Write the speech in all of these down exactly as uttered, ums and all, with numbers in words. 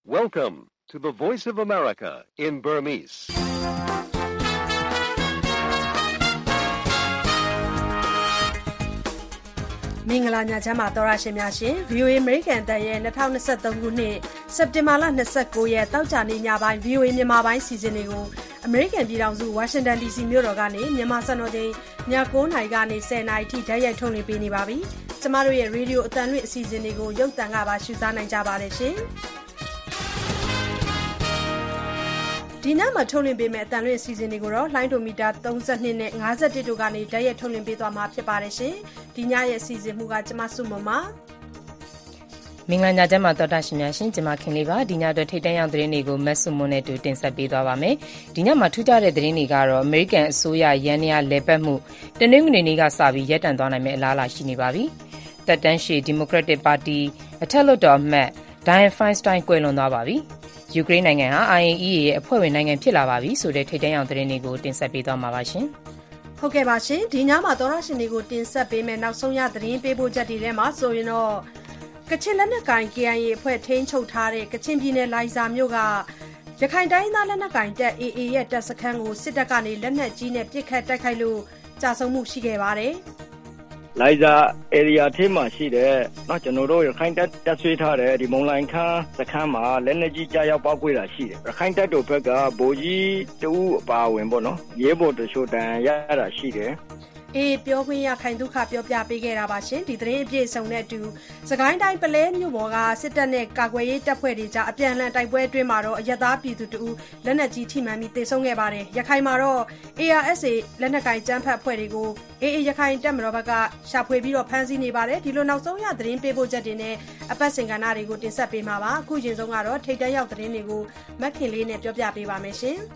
Welcome to the Voice of America in Burmese. ။မင်္ဂလာညချမ်းပါသောရရှင်များရှင် ဗီအိုအေ American အသံရဲ့၂၀၂၃ခုနှစ်စက်တင်ဘာလ၂၉ရက်တောက်ကြနေ့ညပိုင်း ဗီအိုအေ မြန်မာပိုင်းစီစဉ်တွေကို American ပြည်ထောင်စု Washington ဒီ စီ မြို့တော်ကနေမြန်မာစံတော်ချိန်ည၉နာရီကနေ၁၀နာရီထိဓာတ်ရိုက်ထုတ်လွှင့်ပေးနေပါပြီ။ကျမတို့ရဲ့ Radio အသံလွှင့်အစီအစဉ်တွေကိုရုပ်သံကပါရှုစားနိုင်ကြပါတယ်ရှင်။ဒီညမှာထုတ်လွှင့်ပေးမယ့်အသံလွှင့်အစီအစဉ်တွေကိုတော့လိုင်းဒိုမီတာ၃၂နဲ့၅၁တို့ကနေဓာတ်ရိုက်ထုတ်လွှင့်ပေးသွားမှာဖြစ်ပါတယ်ရှင်။ဒီညရဲ့အစီအစဉ်မှုကကျမစုမမမင်္ဂလာညချမ်းပါတော်တာရှင်များရှင်ကျမခင်လေးပါဒီညအတွက်ထိတ်တန့်ရောက်သတင်းတွေကိုမတ်စုမွန်နဲ့တူတင်ဆက်ပေးသွားပါမယ်ဒီညမှာထူးခြားတဲ့သတင်းတွေကတော့အမေရိကန်အစိုးရရန်နေရလဲပတ်မှုတနင်္ဂနွေနေ့ကစပြီးရပ်တန့်သွားနိုင်မယ့်အလားအလာရှိနေပါပြီတက်တန်းရှည်ဒီမိုကရက်တစ်ပါတီအထက်လွှတ်တော်အမတ်ဒိုင်ဖိုင်စတိုင်းကွယ်လွန်သွားပါပြီယူကရိန်းနိုင်ငံဟာ အိုင် အေ အီ အေ ရဲ့အဖွဲ့ဝင်နိုင်ငံဖြစ်လာပါပြီဆိုတဲ့ထိတ်တန့်ရောက်သတင်းတွေကိုတင်ဆက်ပေးသွားမှာပါရှင်ဟုတ်ကဲ့ပါရှင်ဒီညမှာသောရရှင်တွေကိုတင်ဆက်ပေးမယ်နောက်ဆုံးရသတင်းပေးပို့ချက်တွေထဲမှာဆိုရင်တော့ကချင်လက်နက်ကိုင် ကေ အိုင် အေ အဖွဲ့ထိန်းချုပ်ထားတဲ့ကချင်ပြည်နယ်လိုင်ဇာမြို့ကရခိုင်တိုင်းသားလက်နက်ကိုင်တပ် အေ အေ ရဲ့တပ်စခန်းကိုစစ်တပ်ကနေလက်နက်ကြီးနဲ့ပစ်ခတ်တိုက်ခိုက်လို့ကြာဆုံးမှုရှိခဲ့ပါတယ်လိုင်ဇာ area ထဲမှာရှိတဲ့เนาะကျွန်တော်တို့ရခိုင်တပ်တပ်ဆွေးထားတဲ့ဒီမုံလိုင်ခန်းစခန်းမှာလက်နက်ကြီးကြားရောက်ပောက်ကွဲတာရှိတယ်ရခိုင်တပ်တို့ဘက်ကဗိုလ်ကြီးတဦးအပါဝင်ပေါ့နော်ရဲဘော်တချို့တန်ရတာရှိတယ်အေးပြောခွင့်ရခိုင်ဒုက္ခပြောပြပေးခဲ့တာပါရှင်ဒီသတင်းအပြည့်စုံနဲ့အတူစကိုင်းတိုင်းပလဲမြို့ပေါ်ကစစ်တပ်နဲ့ကာကွယ်ရေးတပ်ဖွဲ့တွေကြားအပြန်အလှန်တိုက်ပွဲအတွင်းမှာတော့အရက်သားပြည်သူတဦးလက်နက်ကြီးထိမှန်ပြီးသေဆုံးခဲ့ပါတယ်ရခိုင်မှာတော့ အေ အာร์ အက်စ် အေ လက်နက်ကိုင်ကြမ်းဖက်အဖွဲ့တွေကို အေ အေ ရခိုင်တပ်မတော်ဘက်ကရှာဖွေပြီးတော့ဖမ်းဆီးနေပါတယ်ဒီလိုနောက်ဆုံးရသတင်းပေးပို့ချက်တွေနဲ့အပတ်စဉ်ကဏ္ဍတွေကိုတင်ဆက်ပေးမှာပါအခုချိန်ဆုံးကတော့ထိတ်တန့်ရောက်သတင်းတွေကိုမက်ခင်လေးနဲ့ပြောပြပေးပါမယ်ရှင်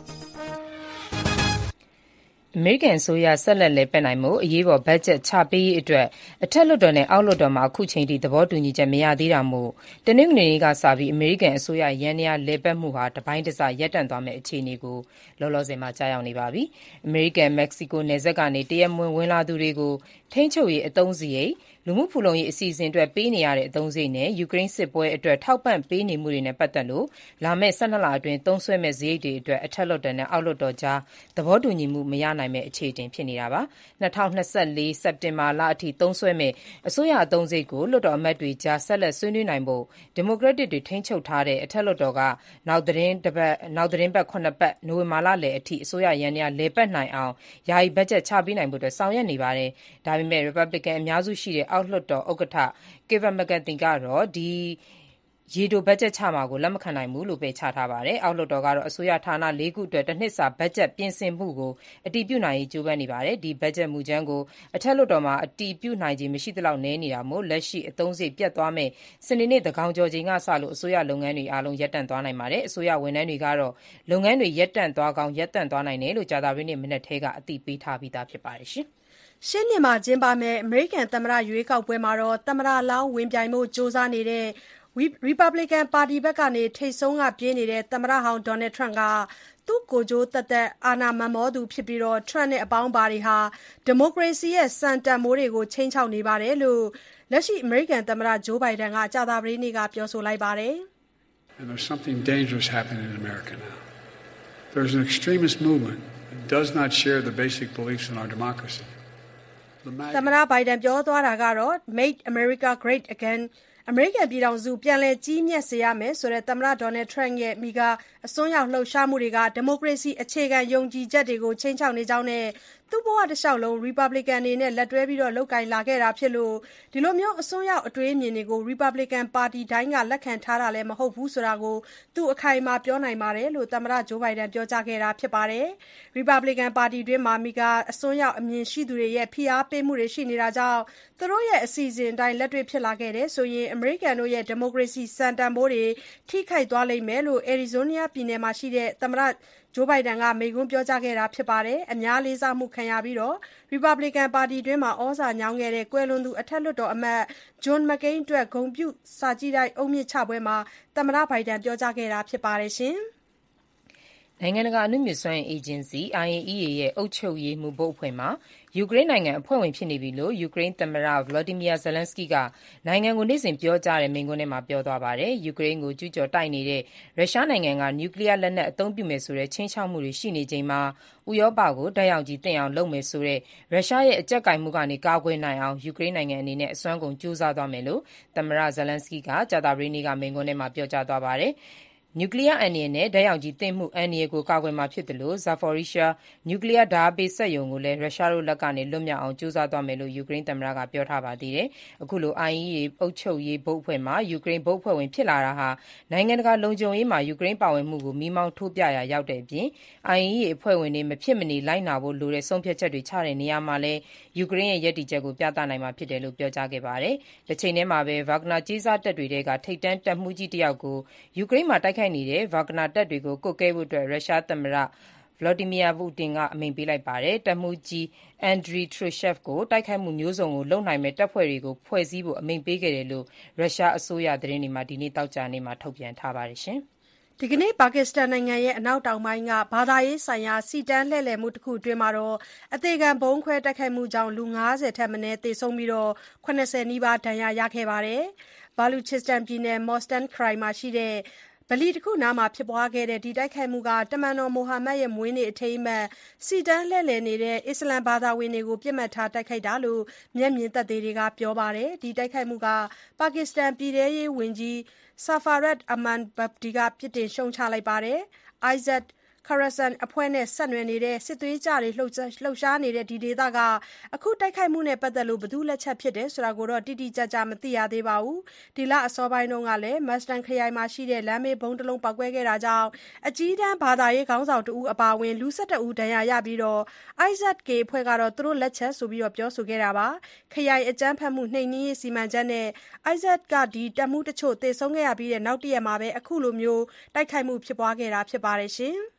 အမေရိကန်အစိုးရဆက်လက်လည်ပတ်နိုင်မှုအရေးပေါ်ဘတ်ဂျက်ချပေးရေးအတွက်အထက်လွှတ်တော်နဲ့အောက်လွှတ်တော်မှာအခုချိန်ထိသဘောတူညီချက်မရသေးတာမို့တနင်္ဂနွေနေ့ကစပြီးအမေရိကန်အစိုးရရန်နေရလည်ပတ်မှုဟာတပိုင်းတစရပ်တန့်သွားမယ့်အခြေအနေကိုလောလောဆယ်မှာကြားရောက်နေပါပြီ။အမေရိကန်မက္ကဆီကိုနယ်စပ်ကနေတရက်မဝင်ဝင်လာသူတွေကိုထိန်းချုပ်ရေးအသုံးစရိတ်လူမှုဖူလုံရေးအစီအစဉ်အတွက်ပေးနေရတဲ့အသုံးစရိတ်နဲ့ယူကရိန်းစစ်ပွဲအတွက်ထောက်ပံ့ပေးနေမှုတွေနဲ့ပတ်သက်လို့လာမယ့်၁၂လအတွင်းသုံးစွဲမဲ့စရိတ်တွေအတွက်အထက်လွှတ်တော်နဲ့အောက်လွှတ်တော်ကြားသဘောတူညီမှုမရနိုင်မဲ့အခြေအနေဖြစ်နေတာပါ။၂၀၂၄စက်တင်ဘာလအထိသုံးစွဲမဲ့အစိုးရအသုံးစရိတ်ကိုလွှတ်တော်အမတ်တွေကြားဆက်လက်ဆွေးနွေးနိုင်ဖို့ဒီမိုကရက်တစ်တွေထိန်းချုပ်ထားတဲ့အထက်လွှတ်တော်ကနောက်သတင်းတစ်ပတ်နောက်သတင်းပတ်ခုနှစ်ပတ်နိုဝင်ဘာလလယ်အထိအစိုးရရန်ရလဲပတ်နိုင်အောင်ယာယီဘတ်ဂျက်ချပေးနိုင်ဖို့အတွက်ဆောင်ရွက်နေပါတယ်။ဒါပေမဲ့ Republican အများစုရှိတဲ့အောက်လွှတ်တော်ဥက္ကဋ္ဌ Kevin McCarthy ကတော့ဒီရေတိုဘတ်ဂျက်ချမှာကိုလက်မခံနိုင်ဘူးလို့ပယ်ချထားပါတယ်။အောက်လွှတ်တော်ကတော့အစိုးရဌာနလေးခုအတွက်တစ်နှစ်စာဘတ်ဂျက်ပြင်ဆင်မှုကိုအတည်ပြုနိုင်ရေးကြိုးပမ်းနေပါတယ်။ဒီဘတ်ဂျက်မူကြမ်းကိုအထက်လွှတ်တော်မှာအတည်ပြုနိုင်ခြင်းမရှိသလောက်နည်းနေတာမို့လက်ရှိအသုံးစရိတ်ပြတ်သွားမဲ့စနေနေ့သန်းခေါင်ကျော်ချိန်ကစလို့အစိုးရလုပ်ငန်းတွေအားလုံးရပ်တန့်သွားနိုင်ပါတယ်။အစိုးရဝန်ထမ်းတွေကတော့လုပ်ငန်းတွေရပ်တန့်သွားကောင်းရပ်တန့်သွားနိုင်တယ်လို့ကြာသပတေးနေ့မနက်ထဲကအသိပေးထားပြီးသားဖြစ်ပါတယ်ရှင်။ရှင်းနေမှာကျင်းပမဲ့အမေရိကန်သမ္မတရွေးကောက်ပွဲမှာတော့သမ္မတလောင်းဝင်ပြိုင်မှုစ조사နေတဲ့ Republican ပါတီဘက်ကနေထိတ်ဆုံးကပြေးနေတဲ့သမ္မတဟောင်း Donald Trump ကသူ့ကိုယ်ကျိုးသက်သက်အာဏာမမောသူဖြစ်ပြီး Trump နဲ့အပေါင်းအပါတွေဟာဒီမိုကရေစီရဲ့စံတန်မိုးတွေကိုခြိမ်းခြောက်နေပါတယ်လို့လက်ရှိအမေရိကန်သမ္မတ Joe Biden ကကြာသပတေးနေ့ကပြောဆိုလိုက်ပါတယ်။ And there's something dangerous happening in America now. There's an extremist movement that does not share the basic beliefs in our democracy. သမ္မတဘိုင်ဒန်ပြောသွားတာကတော့ Make America Great Again အမေရိကန်ပြည်ထောင်စုပြန်လည်ကြီးမြတ်စေရမယ်ဆိုတဲ့သမ္မတ Donald Trump ရဲ့မိကအစွန်းရောက်လှုပ်ရှားမှုတွေကဒီမိုကရေစီအခြေခံယုံကြည်ချက်တွေကိုခြိမ်းခြောက်နေကြောင်းနဲ့သူ့ဘဝတစ်လျှောက်လုံး Republican တွေနဲ့လက်တွဲပြီးလုပ်ကိုင်လာခဲ့တာဖြစ်လို့ဒီလိုမျိုးအစွန်းရောက်အတွေးအမြင်တွေကို Republican ပါတီတိုင်းကလက်ခံထားတာလည်းမဟုတ်ဘူးဆိုတာကိုသူအခိုင်အမာပြောနိုင်ပါတယ်လို့သမ္မတ Joe Biden ပြောကြားခဲ့တာဖြစ်ပါတယ်။ Republican ပါတီတွင်းမှာမိကအစွန်းရောက်အမြင်ရှိသူတွေရဲ့ဖိအားပေးမှုတွေရှိနေတာကြောင့်သူတို့ရဲ့အစီအစဉ်အတိုင်းလက်တွေ့ဖြစ်လာခဲ့တဲ့ဆိုရင်အမေရိကန်တို့ရဲ့ဒီမိုကရေစီစံတန်ဖိုးတွေထိခိုက်သွားလိမ့်မယ်လို့ Arizona ပြည်နယ်မှာရှိတဲ့သမ္မတJoe Biden ကမိန့်ခွန်းပြောကြားခဲ့တာဖြစ်ပါတယ်။အများလေးစားမှုခံရပြီး Republican ပါတီတွင်းမှာဩဇာညောင်းခဲ့တဲ့ကွယ်လွန်သူအထက်လွှတ်တော်အမတ် John McCain အတွက်ဂုဏ်ပြုစာကြည့်တိုက်အုတ်မြစ်ချပွဲမှာသမ္မတ Biden ပြောကြားခဲ့တာဖြစ်ပါတယ်ရှင်။နိုင်ငံတကာအနုမြစ်စွမ်းအင်အေဂျင်စီ အိုင်အေအီအေ ရဲ့အုပ်ချုပ်ရေးမှူးဘုတ်အဖွဲ့မှာယူကရိန်းနိုင်ငံအဖွဲ့ဝင်ဖြစ်နေပြီလို့ယူကရိန်းသမ္မတ Volodymyr Zelenskyy ကနိုင်ငံကိုနေ့စဉ်ပြောကြားတဲ့မိန့်ခွန်းထဲမှာပြောသွားပါတယ်။ ယူကရိန်းကိုကျူးကျော်တိုက်နေတဲ့ရုရှားနိုင်ငံကနျူကလီးယားလက်နက်အသုံးပြုမယ်ဆိုတဲ့ခြိမ်းခြောက်မှုတွေရှိနေချိန်မှာဥရောပကိုဓာတ်ရောင်ခြည်သင့်အောင်လုပ်မယ်ဆိုတဲ့ရုရှားရဲ့အကြပ်ကိုင်မှုကနေကာကွယ်နိုင်အောင်ယူကရိန်းနိုင်ငံအနေနဲ့အစွမ်းကုန်ကြိုးစားသွားမယ်လို့သမ္မတ Zelenskyy ကကြာသပတေးနေ့ကမိန့်ခွန်းထဲမှာပြောကြားသွားပါတယ်။ နျူကလီးယားအန္တရာယ်နဲ့ဓာတ်ရောင်ခြည်သင့်မှုအန္တရာယ်ကိုကာကွယ်မှာဖြစ်သလို Zaporizhzhia နျူကလီးယားဓာတ်အားပေးစက်ရုံကိုလည်းရုရှားတို့လက်ကနေလွတ်မြောက်အောင်ကြိုးစားသွားမယ်လို့ယူကရိန်းသမ္မတကပြောထားပါသေးတယ်။ အခုလို အိုင်အေအီအေအုပ်ချုပ်ရေးဘုတ်အဖွဲ့မှာယူကရိန်းဘုတ်အဖွဲ့ဝင်ဖြစ်လာတာဟာနိုင်ငံတကာလုံခြုံရေးမှာယူကရိန်းပါဝင်မှုကိုမီးမောင်းထိုးပြရာရောက်တဲ့အပြင် အိုင်အေအီအေအဖွဲ့ဝင်တွေမဖြစ်မနေလိုက်နာဖို့လိုတဲ့ဆုံးဖြတ်ချက်တွေချတဲ့နေရာမှာလည်းယူကရိန်းရဲ့ရပ်တည်ချက်ကိုပြသနိုင်မှာဖြစ်တယ်လို့ပြောကြားခဲ့ပါတယ်။ တချိန်တည်းမှာပဲ Wagner ကြေးစားတပ်တွေထဲကထိပ်တန်းတပ်မှူးကြီးတယောက်ကိုယူကရိန်းမှာတိုက်ခိုက်နေတဲ့ Wagner တပ်တွေကိုကွပ်ကဲဖို့ရုရှားသမ္မတ Vladimir Putin ကအမိန့်ပေးလိုက်ပါတယ်။ တပ်မှူးကြီး Andriy Trushev ကိုတိုက်ခိုက်မှုမျိုးစုံကိုလုပ်နိုင်မယ့်တပ်ဖွဲ့တွေကိုဖွဲ့စည်းဖို့အမိန့်ပေးခဲ့တယ်လို့ရုရှားအစိုးရသတင်းတွေမှာဒီနေ့သောကြာနေ့မှာထုတ်ပြန်ထားပါတယ်။ဒီကနေ့ပါကစ္စတန်နိုင်ငံအနောက်တောင်ပိုင်းကဘာသာရေးဆိုင်ရာစီတန်းလှည့်လည်မှုတခုအတွင်းအသေခံဗုံးခွဲတိုက်ခိုက်မှုကြောင့်လူငါးဆယ်ထက်မနည်းသေဆုံးပြီးခုနှစ်ဆယ်နီးပါးဒဏ်ရာရခဲ့ပါတယ်။ Baluchistan ပြည်နယ် Mustan ခရိုင်မှာရှိတဲ့ဗလီတခုနားမှာဖြစ်ပွားခဲ့တဲ့ဒီတိုက်ခိုက်မှုကတမန်တော်မိုဟာမက်ရဲ့မွေးနေ့အထိမ်းအမှတ်စီတန်းလှည့်လည်နေတဲ့အစ္စလာမ်ဘာသာဝင်တွေကိုပစ်မှတ်ထားတိုက်ခိုက်တာလို့မျက်မြင်သက်သေတွေကပြောပါတယ်။ ဒီတိုက်ခိုက်မှုကိုပါကစ္စတန်ပြည်ထဲရေးဝန်ကြီး Sarfaraz Aman Bugti ကပြစ်တင်ရှုတ်ချလိုက်ပါတယ်။ Izz Khorasan အဖွဲ့နဲ့ဆက်နွယ်နေတဲ့စစ်သွေးကြွတွေလှုပ်ရှားနေတဲ့ဒီဒေသကအခုတိုက်ခိုက်မှုနဲ့ပတ်သက်လို့ဘယ်သူ့လက်ချက်ဖြစ်တယ်ဆိုတာကိုတော့တိတိကျကျမသိရသေးပါဘူး။ ဒီလအစောပိုင်းတုန်းကလည်း Mustan ခရိုင်မှာရှိတဲ့လမ်းဘေးဗုံးတလုံးပေါက်ကွဲခဲ့တာကြောင့်အကြီးတန်းဘာသာရေးခေါင်းဆောင်တဦးအပါအဝင်လူ ၁၁ ဦးဒဏ်ရာရပြီး Izz-K အဖွဲ့ကတော့သူတို့လက်ချက်ဆိုပြီးပြောဆိုခဲ့တာပါ။ ခရိုင်အကြမ်းဖက်မှုနှိမ်နင်းရေးစီမံချက်နဲ့ Izz ကတပ်မှူးတချို့သေဆုံးခဲ့ပြီးနောက်တရက်မှာအခုလိုတိုက်ခိုက်မှုဖြစ်ပွားခဲ့တာဖြစ်ပါတယ်။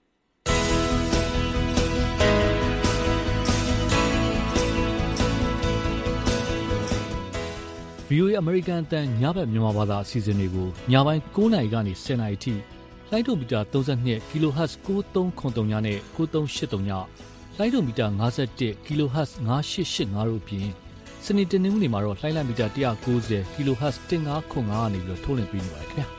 ဗွီအိုအေအမေရိကန်အသံညဘက်မြန်မာဘာသာအစီအစဉ်တွေကိုညပိုင်းကိုးနာရီကနေဆယ်နာရီထိလိုင်းဒိုမီတာသုံး၂ kHz ကိုးသုံးခုနှစ်နဲ့ကိုးသုံးရှစ်သုံးလိုင်းဒိုမီတာ၅၁ kHz ငါးရှစ်ရှစ်ငါတို့အပြင်စနေတနင်္ဂနွေမှာတော့လှိုင်းလံမီတာ၁၉၀ kHz ၁၅ခု၅ကနေပြီးထုတ်လွှင့်ပေးနေပါတယ်ခင်ဗျာ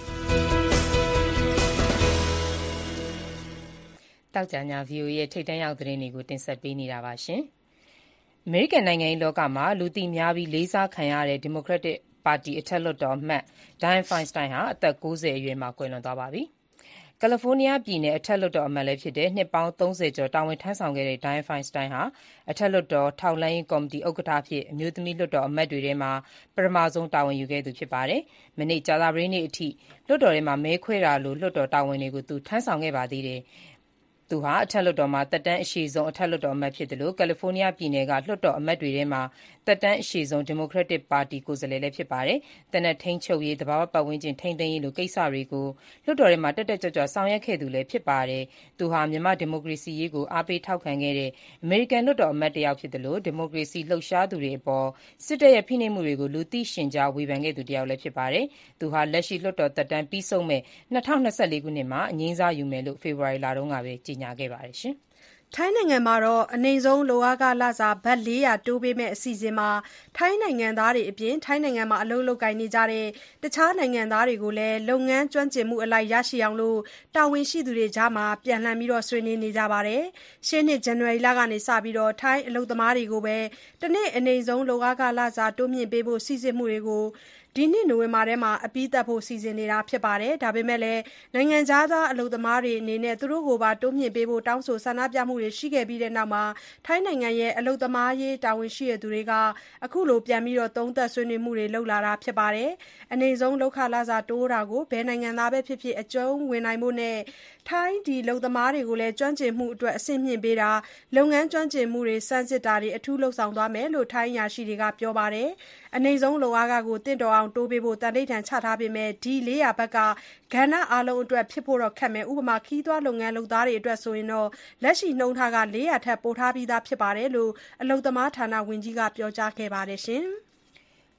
တောက်ကြညာ ဗီအိုအေရဲ့ထိပ်တန်းရောက်သတင်းတွေကိုတင်ဆက်ပေးနေတာပါရှင်။အမေရိကန်နိုင်ငံရေးလောကမှာလူသိများပြီးလေးစားခံရတဲ့ဒီမိုကရက်တစ်ပါတီအထက်လွှတ်တော်အမတ် Dianne Feinstein ဟာအသက်ကိုးဆယ်အရွယ်မှာကွယ်လွန်သွားပါပြီ။ ကယ်လီဖိုးနီးယားပြည်နယ်အထက်လွှတ်တော်အမတ်လည်းဖြစ်တဲ့နှစ်ပေါင်းသုံးဆယ်ကျော်တာဝန်ထမ်းဆောင်ခဲ့တဲ့ Dianne Feinstein ဟာအထက်လွှတ်တော်ထောက်လှမ်းရေးကော်မတီဥက္ကဋ္ဌအဖြစ်အမျိုးသမီးလွှတ်တော်အမတ်တွေထဲမှာပထမဆုံးတာဝန်ယူခဲ့သူဖြစ်ပါတယ်။ မနေ့ကြာသပတေးနေ့အထိလွှတ်တော်ထဲမှာမဲခွဲတာလိုလွှတ်တော်တာဝန်တွေကိုသူထမ်းဆောင်ခဲ့ပါသေးတယ်။ သူဟာအထက်လွှတ်တော်မှာသက်တမ်းအရှည်ဆုံးအထက်လွှတ်တော်အမတ်ဖြစ်သလိုကယ်လီဖိုးနီးယားပြည်နယ်ကလွှတ်တော်အမတ်တွေထဲမှာသက်တမ်းအရှည်ဆုံးဒီမိုကရက်တစ်ပါတီကိုယ်စားလှယ်လည်းဖြစ်ပါတယ်။သေနတ်ထိန်းချုပ်ရေး၊သဘာဝပတ်ဝန်းကျင်ထိန်းသိမ်းရေးလိုကိစ္စတွေကိုလွှတ်တော်ထဲမှာတက်တက်ကြွကြွဆောင်ရွက်ခဲ့သူလည်းဖြစ်ပါတယ်။သူဟာမြန်မာ့ဒီမိုကရေစီရေးကိုအားပေးထောက်ခံခဲ့တဲ့အမေရိကန်လွှတ်တော်အမတ်တယောက်ဖြစ်သလိုဒီမိုကရေစီလှုပ်ရှားသူတွေအပေါ်စစ်တပ်ရဲ့ဖိနှိပ်မှုတွေကိုလူသိရှင်ကြားဝေဖန်ခဲ့သူတယောက်လည်းဖြစ်ပါတယ်။သူဟာလက်ရှိလွှတ်တော်သက်တမ်းပြီးဆုံးမယ့်၂၀၂၄ခုနှစ်မှာအငြိမ်းစားယူမယ်လို့ဖေဖော်ဝါရီလတုန်းကပဲကြေညာခဲ့ပါတယ်။ထိုင်းနိုင်ငံမှာအနိမ့်ဆုံးလုပ်အားခလစာဘတ်လေးရာတိုးပေးမယ့်အစီအစဉ်မှာထိုင်းနိုင်ငံသားတွေအပြင်ထိုင်းနိုင်ငံမှာအလုပ်လုပ်ကိုင်နေကြတဲ့တခြားနိုင်ငံသားတွေကိုလည်းလုပ်ငန်းကျွမ်းကျင်မှုအလိုက်ရရှိအောင်တာဝန်ရှိသူတွေကြားပြန်လှန်ဆွေးနွေးနေကြပါတယ်။ရှေ့နှစ်ဇန်နဝါရီလကစပြီးထိုင်းအလုပ်သမားတွေကိုပဲတနေ့အနိမ့်ဆုံးလုပ်အားခလစာတိုးမြှင့်ပေးဖို့စိစစ်မှုတွေကိုဒီနှစ်နိုဝင်ဘာထဲအပြီးသတ်ဖို့စီစဉ်နေတာဖြစ်ပါတယ်။ဒါပေမဲ့လည်းနိုင်ငံခြားသားအလုပ်သမားတွေအနေနဲ့သူတို့ကိုပါတိုးမြှင့်ပေးဖို့တောင်းဆိုဆန္ဒပြမှုတွေရှိခဲ့ပြီးနောက်ထိုင်းနိုင်ငံရဲ့အလုပ်သမားရေးတာဝန်ရှိသူတွေကအခုလိုပြန်ပြီးသုံးသပ်ဆွေးနွေးမှုတွေလုပ်လာတာဖြစ်ပါတယ်။အနိမ့်ဆုံးလုပ်ခလစာတိုးတာကိုဘယ်နိုင်ငံသားပဲဖြစ်ဖြစ်အကျုံးဝင်နိုင်ဖို့နဲ့ထိုင်းအလုပ်သမားတွေကိုလည်းကျွမ်းကျင်မှုအတွက်အဆင့်မြှင့်ပေးတာလုပ်ငန်းကျွမ်းကျင်မှုတွေစမ်းစစ်တာတွေအထူးလုပ်ဆောင်သွားမယ်လို့ထိုင်းအရာရှိတွေကပြောပါတယ်။အနိမ့်ဆုံးလုပ်အားခကိုသင့်တော်အောင်တိုးပေးဖို့သန္နိဋ္ဌာန်ချထားပေမဲ့ဒီလေးရာဘတ်ကကဏ္ဍအားလုံးအတွက်ဖြစ်ဖို့ခက်မယ်။ဥပမာခရီးသွားလုပ်ငန်းလုပ်သားတွေအတွက်ဆိုရင်လက်ရှိနှုန်းထားကလေးရာထက်ပိုထားပြီးသားဖြစ်တယ်လို့အလုပ်သမားဌာနဝန်ကြီးကပြောကြားခဲ့ပါတယ်။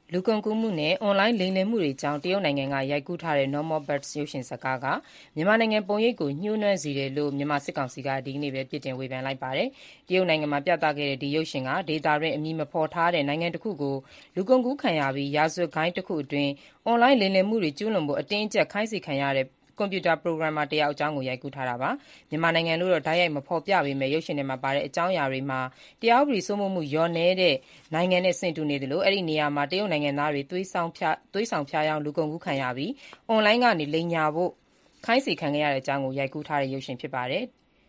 လူကုန်ကူးမှုနဲ့အွန်လိုင်းလိမ်လည်မှုတွေကြောင့်တရုတ်နိုင်ငံကရိုက်ကူးထားတဲ့ Normal Birds ရုပ်ရှင်ဇာတ်ကားကမြန်မာနိုင်ငံပုံရိပ်ကိုညှိုးနွမ်းစေတယ်လို့မြန်မာစစ်ကောင်စီကဒီကနေ့ပဲပြစ်တင်ဝေဖန်လိုက်ပါတယ်။တရုတ်နိုင်ငံမှာပြသခဲ့တဲ့ဒီရုပ်ရှင်ကဒေတာတွင်အမည်မဖော်ထားတဲ့နိုင်ငံတစ်ခုကိုလူကုန်ကူးခံရပြီးရာဇဝတ်ဂိုဏ်းတစ်ခုအတွင်းအွန်လိုင်းလိမ်လည်မှုတွေကျူးလွန်ဖို့အတင်းအကျပ်ခိုင်းစေခံရတဲ့ကွန်ပျူတာပရိုဂရမ်မာတယောက်အကြောင်းကိုရိုက်ကူးထားတာပါမြန်မာနိုင်ငံလို့တော့ဓာတ်ရိုက်မဖော်ပြပေမဲ့ရုပ်ရှင်ထဲမှာပါတဲ့အကြောင်းအရာတွေမှာတရားဥပဒေစိုးမိုးမှုလျော့နည်းတဲ့နိုင်ငံနဲ့ဆင်တူနေတယ်လို့အဲ့ဒီနေရာမှာတရုတ်နိုင်ငံသားတွေသွေးဆောင်ဖျားသွေးဆောင်ဖျားယောင်းလူကုန်ကူးခံရပြီးအွန်လိုင်းကနေလိမ်ညာဖို့ခိုင်းစေခံရတဲ့အကြောင်းကိုရိုက်ကူးထားတဲ့ရုပ်ရှင်ဖြစ်ပါတယ်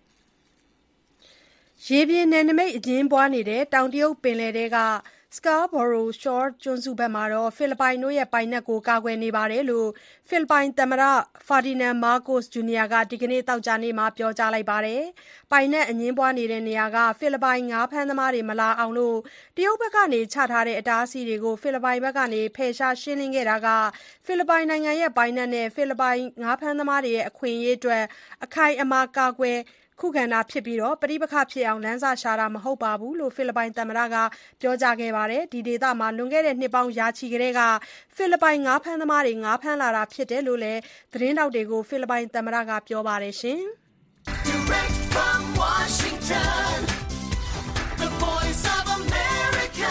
ရေပြင်းနယ်နိမိတ်အငင်းပွားနေတဲ့တောင်တရုတ်ပင်လယ်ထဲကScarborough Shoal ကျွန်းစုဘက်မှာဖိလစ်ပိုင်တို့ရဲ့ပိုင်နက်ကိုကာကွယ်နေတယ်လို့ဖိလစ်ပိုင်သမ္မတ Ferdinand Marcos Junior ကဒီကနေ့သောကြာနေ့မှာပြောကြားလိုက်ပါတယ်။ပိုင်နက်အငြင်းပွားနေတဲ့နေရာကဖိလစ်ပိုင်ငါးဖမ်းသမားတွေမလာအောင်လို့တရုတ်ဘက်ကချထားတဲ့အတားအဆီးတွေကိုဖိလစ်ပိုင်ဘက်ကဖယ်ရှားရှင်းလင်းခဲ့တာကဖိလစ်ပိုင်နိုင်ငံရဲ့ပိုင်နက်နဲ့ဖိလစ်ပိုင်ငါးဖမ်းသမားတွေရဲ့အခွင့်အရေးအတွက်အခိုင်အမာကာကွယ်ခုခံတာဖြစ်ပြီးပဋိပက္ခဖြစ်အောင်လမ်းစရှာတာမဟုတ်ဘူးလို့ဖိလစ်ပိုင်သမ္မတကပြောကြားခဲ့ပါတယ်။ဒီဒေသမှာလွန်ခဲ့တဲ့နှစ်ပေါင်းရာချီကတည်းကဖိလစ်ပိုင်ငါးဖမ်းသမားတွေငါးဖမ်းလာတာဖြစ်တယ်လို့လည်းသတင်းတောက်တွေကိုဖိလစ်ပိုင်သမ္မတကပြောပါတယ်ရှင်။ Direct from Washington, the voice of America,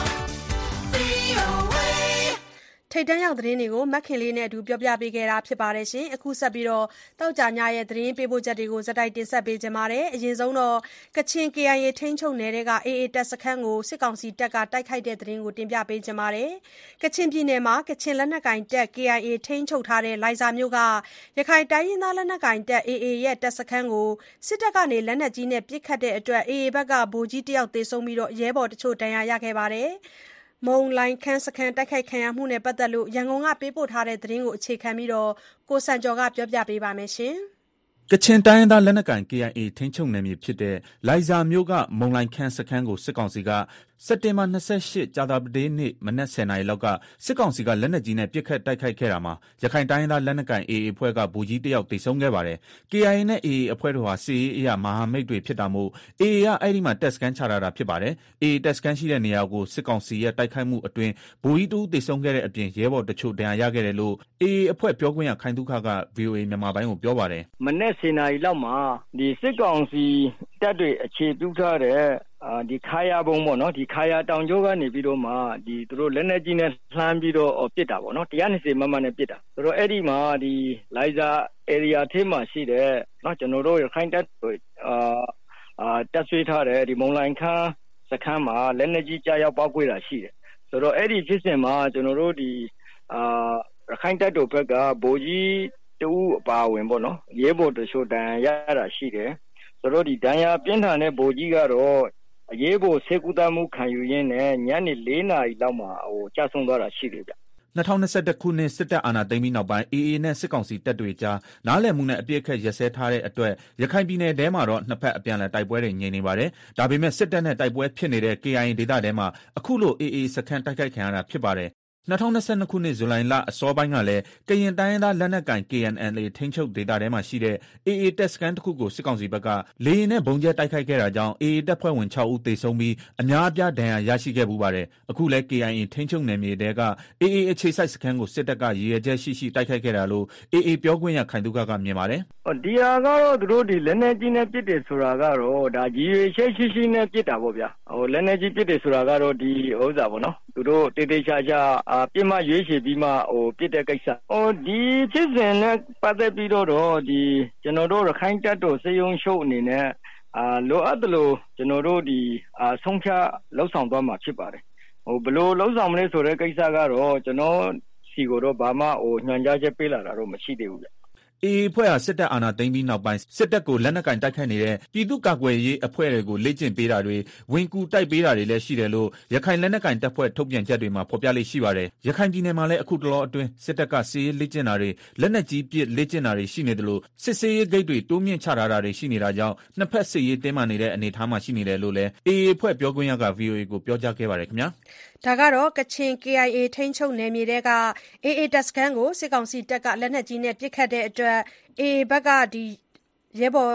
ထိပ်တန်းရောက်သတင်းတွေကိုမက်ခင်လေးနဲ့အတူပြောပြပေးခဲ့တာဖြစ်ပါတယ်ရှင်။အခုဆက်ပြီးတောက်ကြညရဲ့သတင်းပေးပို့ချက်တွေကိုဇက်တိုက်တင်ဆက်ပေးကြပါမယ်။အရင်ဆုံးတော့ကချင် K I A ထိန်းချုပ်နယ်တွေက A A တပ်စခန်းကိုစစ်ကောင်စီတပ်ကတိုက်ခိုက်တဲ့သတင်းကိုတင်ပြပေးကြပါမယ်။ကချင်ပြည်နယ်မှာကချင်လက်နက်ကိုင်တပ် K I A ထိန်းချုပ်ထားတဲ့လိုင်ဇာမြို့ကရခိုင်တိုင်းရင်းသားလက်နက်ကိုင်တပ် A A ရဲ့တပ်စခန်းကိုစစ်တပ်ကလက်နက်ကြီးနဲ့ပစ်ခတ်တဲ့အတွက် A A ဘက်ကဗိုလ်ကြီးတယောက်သေဆုံးပြီးရဲဘော်တချို့ဒဏ်ရာရခဲ့ပါတယ်။မုံလိုင်ခမ်းစခန်းတိုက်ခိုက်ခံရမှုနဲ့ပတ်သက်လို့ရန်ကုန်ကပေးပို့ထားတဲ့သတင်းကိုအခြေခံပြီးကိုစံကျော်ကပြောပြပေးပါမယ်ရှင်။ကချင်တိုင်းရင်းသားလက်နက်ကိုင် K I A ထိန်းချုပ်နယ်မြေဖြစ်တဲ့လိုင်ဇာမြို့ကမုံလိုင်ခမ်းစခန်းကိုစစ်ကောင်စီကစက်တင်ဘာ၂၈ကြာသပတေးနေ့မနက်၁၀နာရီလောက်ကစစ်ကောင်စီကလက်နက်ကြီးနဲ့ပစ်ခတ်တိုက်ခိုက်ခဲ့တာမှာရခိုင်တိုင်းရင်းသားလက်နက်ကိုင် A A အဖွဲ့ကဗိုလ်ကြီးတယောက်သေဆုံးခဲ့ပါတယ်။ K I A နဲ့ A A အဖွဲ့တို့ဟာစစ်ရေးအရမဟာမိတ်တွေဖြစ်တာမို့ A A ကအဲ့ဒီမှာတပ်စခန်းချထားတာဖြစ်ပါတယ်။ A A တပ်စခန်းရှိတဲ့နေရာကိုစစ်ကောင်စီရဲ့တိုက်ခိုက်မှုအတွင်းဗိုလ်ကြီးတဦးသေဆုံးခဲ့တဲ့အပြင်ရဲဘော်တချို့ဒဏ်ရာရခဲ့တယ်လို့ A A အဖွဲ့ပြောခွင့်ရခိုင်သုခက ဗွီအိုအေမြန်မာပိုင်းကိုပြောပါတယ်။မနေ့၁၀နာရီလောက်မှာဒီစစ်ကောင်စီတပ်တွေအခြေပြုထားတဲ့အာဒီခါယာဘုံပေါ့နော်ဒီခါယာတောင်ကျောကနေပြီးတော့မှဒီသူတို့လက်နက်ကြီးနဲ့လှမ်းပြီးတော့ပစ်တာပေါ့နော်၁၂၀မမနဲ့ပစ်တာဆိုတော့အဲ့ဒီမှာဒီလိုင်ဇာ area ထဲမှာရှိတဲ့เนาะကျွန်တော်တို့ရခိုင်တပ်အာအာတပ်ဆွေးထားတဲ့ဒီမုံလိုင်ခမ်းစခန်းမှာလက်နက်ကြီးကြားရောက်ပောက်ကွေးတာရှိတယ်ဆိုတော့အဲ့ဒီဖြစ်စဉ်မှာကျွန်တော်တို့ဒီအာရခိုင်တပ်တို့ဘက်ကဗိုလ်ကြီးတူအပါဝင်ပေါ့နော်ရဲဘော်တချို့တန်ရတာရှိတယ်ဆိုတော့ဒီဒဏ်ရာပြင်းထန်တဲ့ဗိုလ်ကြီးကတော့အရေးပေါ်ဆေးကုသမှုခံယူရင်းနဲ့ညနေ၄နာရီလောက်မှာဟိုကျဆုံးသွားတာရှိတယ်ဗျ။၂၀၂၁ခုနှစ်စစ်တပ်အာဏာသိမ်းပြီးနောက်ပိုင်း A A နဲ့စစ်ကောင်စီတပ်တွေကြားနားလည်မှုနဲ့အပြစ်အခတ်ရက်စဲထားတဲ့အတွက်ရခိုင်ပြည်နယ်ထဲမှာတော့နှစ်ဖက်အပြန်အလှန်တိုက်ပွဲတွေငြိမ်နေပါတယ်။ဒါပေမဲ့စစ်တပ်နဲ့တိုက်ပွဲဖြစ်နေတဲ့ K I A ဒေသထဲမှာအခုလို A A စခန်းတိုက်ခိုက်ခံရတာဖြစ်ပါတယ်။၂၀၂၂ခုနှစ်ဇူလိုင်လအစောပိုင်းကလည်းကရင်တိုင်းရင်းသားလက်နက်ကိုင် K N L A ထိန်းချုပ်ဒေသထဲမှာရှိတဲ့ A A တပ်စခန်းတစ်ခုကိုစစ်ကောင်စီဘက်ကလေယာဉ်နဲ့ဘုံကျဲတိုက်ခိုက်ခဲ့တာကြောင့် A A တပ်ဖွဲ့ဝင်၆ဦးသေဆုံးပြီးအများအပြားဒဏ်ရာရရှိခဲ့ပူပါတယ်။အခုလည်း K I A ထိန်းချုပ်နယ်မြေတဲက A A အခြေစိုက်စခန်းကိုစစ်တပ်ကရည်ရွယ်ချက်ရှိရှိတိုက်ခိုက်ခဲ့တာလို့ A A ပြောခွင့်ရခိုင်သုခကမြင်ပါတယ်။ဒီဟာကတော့သူတို့ဒီလက်နက်ကြီးနဲ့ပစ်တယ်ဆိုတာကတော့ဒါရည်ရွယ်ချက်ရှိရှိနဲ့ပစ်တာပေါ့ဗျာ။ဟိုလက်နက်ကြီးပစ်တယ်ဆိုတာကတော့ဒီဥစ္စာပေါ့နော်။သူတို့တေးသေးချာချာအာပြစ်မှရွေးချယ်ပြီးမှဟိုပြစ်တဲ့ကိစ္စဟိုဒီဖြစ်စဉ်နဲ့ပတ်သက်ပြီးတော့ဒီကျွန်တော်တို့ရခိုင်တပ်တော်စေယုံရှုပ်အနေနဲ့အာလိုအပ်တယ်လို့ကျွန်တော်တို့ဒီအာဆုံးဖြတ်လှုပ်ဆောင်သွားမှာဖြစ်ပါတယ်ဟိုဘယ်လိုလှုပ်ဆောင်မလဲဆိုတဲ့ကိစ္စကတော့ကျွန်တော်စီကိုတော့ဘာမှဟိုညွှန်ကြားချက်ပေးလာတာတော့မရှိသေးဘူးဗျ A A အဖွဲ့ဟာစစ်တပ်အာဏာသိမ်းပြီးနောက်ပိုင်းစစ်တပ်ကိုလက်နက်ကင်တိုက်ခိုက်နေတဲ့ပြည်သူ့ကာကွယ်ရေးအဖွဲ့တွေကိုလေ့ကျင့်ပေးတာတွေဝင်ကူတိုက်ပေးတာတွေလည်းရှိတယ်လို့ရခိုင်လက်နက်ကင်တပ်ဖွဲ့ထုတ်ပြန်ချက်တွေမှာဖော်ပြလေ့ရှိပါတယ်။ရခိုင်ပြည်နယ်မှာလည်းအခုတလောအတွင်းစစ်တပ်ကစစ်ရေးလေ့ကျင့်တာတွေလက်နက်ကြီးပစ်လေ့ကျင့်တာတွေရှိနေတယ်လို့စစ်ဆေးရေးဂိတ်တွေတိုးမြင့်ချထားတာတွေရှိနေတာကြောင့်နှစ်ဖက်စစ်ရေးတင်းမာနေတဲ့အနေအထားမှာရှိနေတယ်လို့လည်း A A အဖွဲ့ပြောခွင့်ရက V O A ကိုပြောကြားခဲ့ပါတယ်ခင်ဗျာ။ဒါကတော့ကချင် K I A ထိန်းချုပ်နယ်မြေတဲက A A တပ်စခန်းကိုစစ်ကောင်စီတပ်ကလက်နက်ကြီးနဲ့ပစ်ခတ်တဲ့အတွက် A A ဘက်ကဒီရဲဘော်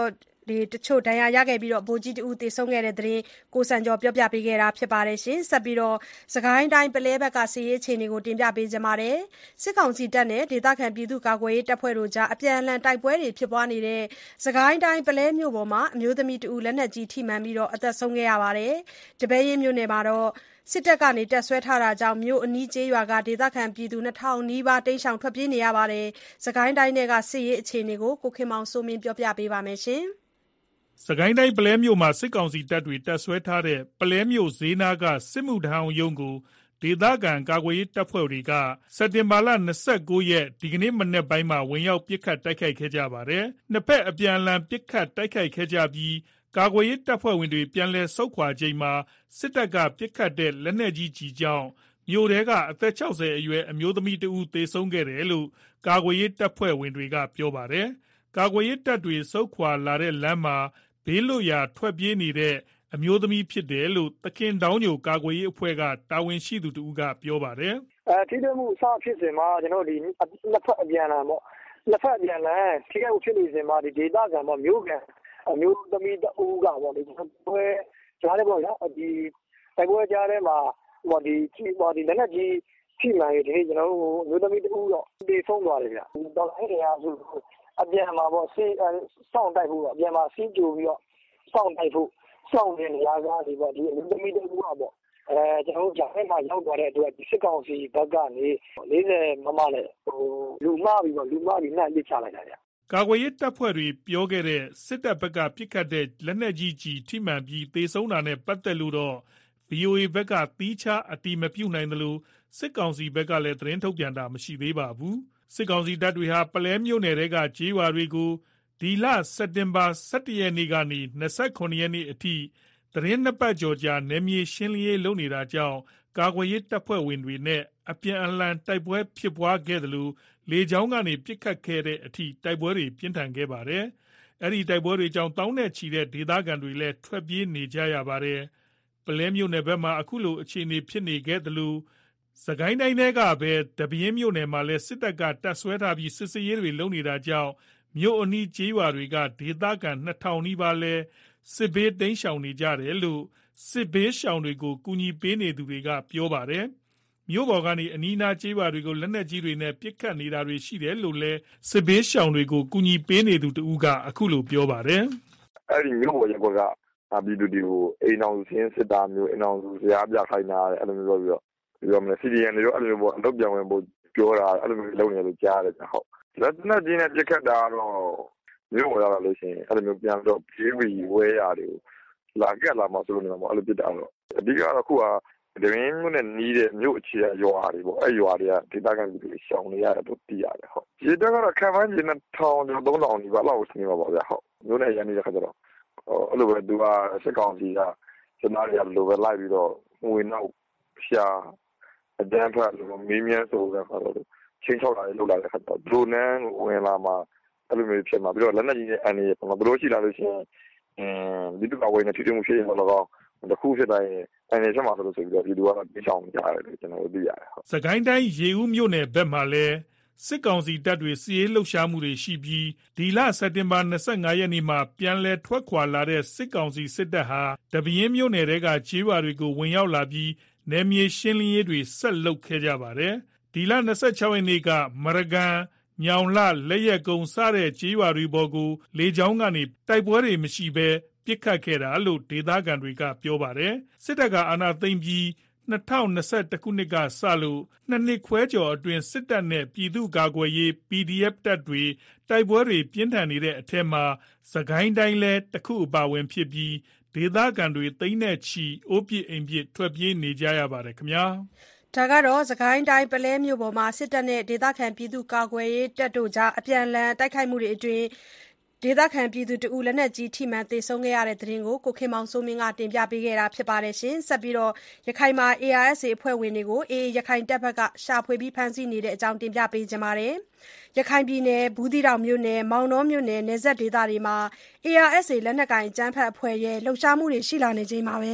တချို့ဒဏ်ရာရခဲ့ပြီးဗိုလ်ကြီးတဦးသေဆုံးခဲ့တဲ့သတင်းကိုစံကျော်ပြောပြပေးခဲ့တာဖြစ်ပါတယ်ရှင်။ဆက်ပြီးစကိုင်းတိုင်းပုလဲဘက်ကစစ်ရေးအခြေအနေကိုတင်ပြပေးကြပါမယ်။စစ်ကောင်စီတပ်နဲ့ဒေသခံပြည်သူ့ကာကွယ်ရေးတပ်ဖွဲ့တို့ကြားအပြန်အလှန်တိုက်ပွဲတွေဖြစ်ပွားနေတဲ့စကိုင်းတိုင်းပုလဲမြို့ပေါ်မှာအမျိုးသမီးတဦးလက်နက်ကြီးထိမှန်ပြီးအသက်ဆုံးခဲ့ရပါတယ်။တပည့်ရင်မြို့နယ်မှာတော့စစ်တပ်ကတပ်စွဲထားတာကြောင့်မြို့အနီးကျေးရွာကဒေသခံပြည်သူနှစ်ထောင်နီးပါးတိမ်းရှောင်ထွက်ပြေးနေရပါတယ်။စကိုင်းတိုင်းကစစ်ရေးအခြေအနေကိုကိုခင်မောင်စိုးမင်းပြောပြပေးပါမယ်ရှင်။စကိုင်းတိုင်းပုလဲမြို့မှာစစ်ကောင်စီတပ်တွေတပ်စွဲထားတဲ့ပုလဲမြို့ဈေးနားကစစ်မှုထမ်းရုံးကိုဒေသခံကာကွယ်ရေးတပ်ဖွဲ့တွေကစက်တင်ဘာလ၂၉ရက်ဒီကနေ့မနက်ပိုင်းမှာဝင်ရောက်ပစ်ခတ်တိုက်ခိုက်ခဲ့ကြပါတယ်။နှစ်ဖက်အပြန်အလှန်ပစ်ခတ်တိုက်ခိုက်ခဲ့ကြပြီးကာကွယ်ရေးတပ်ဖွဲ့ဝင်တွေပြန်လည်ဆုတ်ခွာချိန်မှာစစ်တပ်ကပစ်ခတ်တဲ့လက်နက်ကြီးကြီးကြောင့်မြို့ထဲကအသက်၆၀အရွယ်အမျိုးသမီးတဦးသေဆုံးခဲ့တယ်လို့ကာကွယ်ရေးတပ်ဖွဲ့ဝင်တွေကပြောပါတယ်။ကာကွယ်ရေးတပ်တွေဆုတ်ခွာလာတဲ့လမ်းမှာဘေးလွတ်ရာထွက်ပြေးနေတဲ့အမျိုးသမီးဖြစ်တယ်လို့သခင်တောင်းညိုကာကွယ်ရေးအဖွဲ့ကတာဝန်ရှိသူတဦးကပြောပါတယ်။အဲထိတွေ့မှုအစဖြစ်စဉ်မှာကျွန်တော်ဒီနှစ်ဖက်အပြန်အလှန်ပေါ့နှစ်ဖက်အပြန်အလှန်ထိခိုက်မှုဖြစ်နေစဉ်မှာဒီဒေသခံပေါ့မြို့ကန်အမျိုးသမီးတဦးကပေါ့ဒီပွဲကြားတယ်ပေါ့နော်ဒီတိုက်ပွဲကြားထဲမှာဟိုဒီဟိုဒီလက်နက်ကြီးထိမှန်ရတဲ့ကျွန်တော်တို့အမျိုးသမီးတဦးတော့တေဆုံးသွားတယ်ဗျ။တော့အဲ့ဒီအားစုအပြန်မှာပေါ့စီစောင့်တိုက်ဖို့အပြန်မှာစီးကြိုပြီးတော့စောင့်တိုက်ဖို့စောင့်နေရကားဒီပေါ့ဒီအမျိုးသမီးတဦးကပေါ့အဲကျွန်တော်တို့ဂျာထဲမှာရောက်သွားတဲ့အတွက်ဒီစစ်ကောင်စီဘက်ကနေ၄၀မမနဲ့ဟိုလူမှားပြီးတော့လူမှားပြီးနှက်ပစ်ချလိုက်တာဗျ။ကာကွယ်ရေးတပ်ဖွဲ့တွေပြောခဲ့တဲ့စစ်တပ်ဘက်ကပစ်ခတ်တဲ့လက်နက်ကြီးကြီးထိမှန်ပြီးသေဆုံးတာနဲ့ပတ်သက်လို့တော့ ဗွီအိုအေ ဘက်ကသီးခြားအတည်မပြုနိုင်သလိုစစ်ကောင်စီဘက်ကလည်းသတင်းထုတ်ပြန်တာမရှိသေးပါဘူး။စစ်ကောင်စီတပ်တွေဟာပုလဲမြို့နယ်ထဲကကျေးရွာတွေကိုဒီလစက်တင်ဘာ၁၁ရက်နေ့ကနေ၂၇ရက်နေ့အထိသတင်းနှစ်ပတ်ကျော်ကြာနယ်မြေရှင်းလင်းရေးလုပ်နေတာကြောင့်ကာကွယ်ရေးတပ်ဖွဲ့ဝင်တွေနဲ့အပြန်အလှန်တိုက်ပွဲဖြစ်ပွားခဲ့သလိုလေကြောင်းကနေပစ်ခတ်ခဲ့တဲ့အထိတိုက်ပွဲတွေပြင်းထန်ခဲ့ပါတယ်။အဲဒီတိုက်ပွဲတွေကြောင့်တောင်းနဲ့ချီတဲ့ဒေသခံတွေလည်းထွက်ပြေးနေကြရပါတယ်။ပုလဲမြို့နယ်ဘက်မှာအခုလိုအခြေအနေဖြစ်နေခဲ့သလိုစကိုင်းတိုင်းထဲကပဲတပင်းမြို့နယ်မှာလည်းစစ်တပ်ကတပ်ဆွဲထားပြီးစစ်စရေးတွေလုပ်နေတာကြောင့်မြို့အနီးကျေးရွာတွေကဒေသခံနှစ်ထောင်နီးပါးလဲစစ်ဘေးတိမ်းရှောင်နေကြတယ်လို့စစ်ဘေးရှောင်တွေကိုကူညီပေးနေသူတွေကပြောပါတယ်။မြို့ပေါ်ကနေအနီးနားကျေးရွာတွေကိုလက်နက်ကြီးတွေနဲ့ပစ်ခတ်နေတာတွေရှိတယ်လို့လဲစစ်ဘေးရှောင်တွေကိုကူညီပေးနေသူတဦးကအခုလိုပြောပါတယ်။အဲ့ဒီမြို့ပေါ်ရပ်ကအပြည်သူတွေကိုအိမ်အောင်စုစင်းစစ်တာမျိုးအိမ်အောင်စုဇရာပြခိုင်းတာအဲ့လိုမျိုးပြောပြီးတော့ပြောမလဲ စီ ဒီ အန် တွေတော့အဲ့လိုမျိုးပေါ့အလုပ်ပြောင်းဝင်ဖို့ပြောတာအဲ့လိုမျိုးလုပ်နေလို့ကြားရတယ်ဟုတ်လက်နက်ကြီးနဲ့ပြစ်ခတ်တာတော့မြို့ပေါ်လာလို့ရှိရင်အဲ့လိုမျိုးပြန်တော့ပြေးပြီးဝဲရတယ်လာကက်လာမှဆိုလို့နေမှာအဲ့လိုပြစ်တာတော့အဓိကတော့ခုကဒရင်းမြို့နဲ့နီးတဲ့မြို့အခြေရွာတွေပေါ့အဲ့ရွာတွေကဒေသခံပြည်သူတွေရှောင်နေရတယ်လို့သိရတယ်ဟုတ်ဒီတော့ကတော့ခံမှန်းကြီးနှစ်ထောင်သုံးထောင်ဒီပါလောက်ရှိနေပါဗျာဟုတ်မြို့နဲ့ရန်နေတဲ့ခါကျတော့အဲ့လိုပဲသူကစစ်ကောင်စီကကျွန်တော်ရလိုပဲလိုက်ပြီးတော့ဝင်တော့ရှာအကြမ်းဖက်လို့မင်းမြန်းဆိုတဲ့ခါတော့ချင်းချောက်လာလို့လောက်လာတဲ့ခါတော့ဒရိုနန်းဝင်လာမှာအဲ့လိုမျိုးဖြစ်မှာပြီးတော့လက်နက်ကြီးနဲ့အန်နေပုံတော့ရှိလာလို့ရှိရင်အင်းဒီတူကဝယ်နေထူးထူးမှုရှိရင်တော့တခုဖြစ်တိုင်းအနေချက်မှာဆိုလို့ဆိုပြီးတော့ဒီလူကတော့ပြေးချောင်းကြရတယ်လို့ကျွန်တော်သိရတယ်ဟုတ်စကိုင်းတိုင်းရေဦးမြို့နယ်ဘက်မှာလဲစစ်ကောင်စီတပ်တွေစီးရေးလှုပ်ရှားမှုတွေရှိပြီးဒီလစက်တင်ဘာ၂၅ရက်နေ့မှာပြန်လည်ထွက်ခွာလာတဲ့စစ်ကောင်စီစစ်တပ်ဟာတပင်းမြို့နယ်ထဲကကျေးရွာတွေကိုဝင်ရောက်လာပြီးနယ်မြေရှင်းလင်းရေးတွေဆက်လုပ်ခဲ့ကြပါတယ်ဒီလ၂၆ရက်နေ့ကမရကန်ညောင်လလက်ရက်ကုံစတဲ့ကျေးရွာတွေပေါ်ကိုလေကြောင်းကနေတိုက်ပွဲတွေမရှိဘဲပစ်ခတ်ခဲ့တာလို့ဒေသခံတွေကပြောပါတယ်စစ်တပ်ကအာဏာသိမ်းပြီး၂၀၂၁ခုနှစ်ကစလို့နှစ်နှစ်ခွဲကျော်အတွင်းစစ်တပ်နဲ့ပြည်သူ့ကာကွယ်ရေး ပီဒီအက်ဖ် တပ်တွေတိုက်ပွဲတွေပြင်းထန်နေတဲ့အထက်မှာစကိုင်းတိုင်းလဲတစ်ခုအပါဝင်ဖြစ်ပြီးဒေသခံတွေသိန်းနဲ့ချီအိုးပြစ်အိမ်ပြစ်ထွက်ပြေးနေကြရပါတယ်ခင်ဗျာဒါကတော့စကိုင်းတိုင်းပုလဲမြို့ပေါ်မှာစစ်တပ်နဲ့ဒေသခံပြည်သူ့ကာကွယ်ရေးတပ်တို့ကြားအပြန်အလှန်တိုက်ခိုက်မှုတွေအတွင်းဒေသခံပြည်သူတဦးလက်နက်ကြီးထိမှန်သေဆုံးခဲ့ရတဲ့သတင်းကိုကိုခင်မောင်စိုးမင်းကတင်ပြပေးခဲ့တာဖြစ်ပါတယ်ရှင်ဆက်ပြီးတော့ရခိုင်မှာ အေအာရ်အက်စ် အဖွဲ့ဝင်တွေကို အေအေ ရခိုင်တပ်ဘက်ကရှာဖွေပြီးဖမ်းဆီးနေတဲ့အကြောင်းတင်ပြပေးကြပါမယ်ရခိုင်ပြည်နယ်ဘူးသီးတောင်မြို့နယ်မောင်နှောမြို့နယ်နယ်စပ်ဒေသတွေမှာ အေအာရ်အက်စ် လက်နက်ကိုင်အကြမ်းဖက်အဖွဲ့ရဲ့လှုပ်ရှားမှုတွေရှိလာနေချိန်မှာပဲ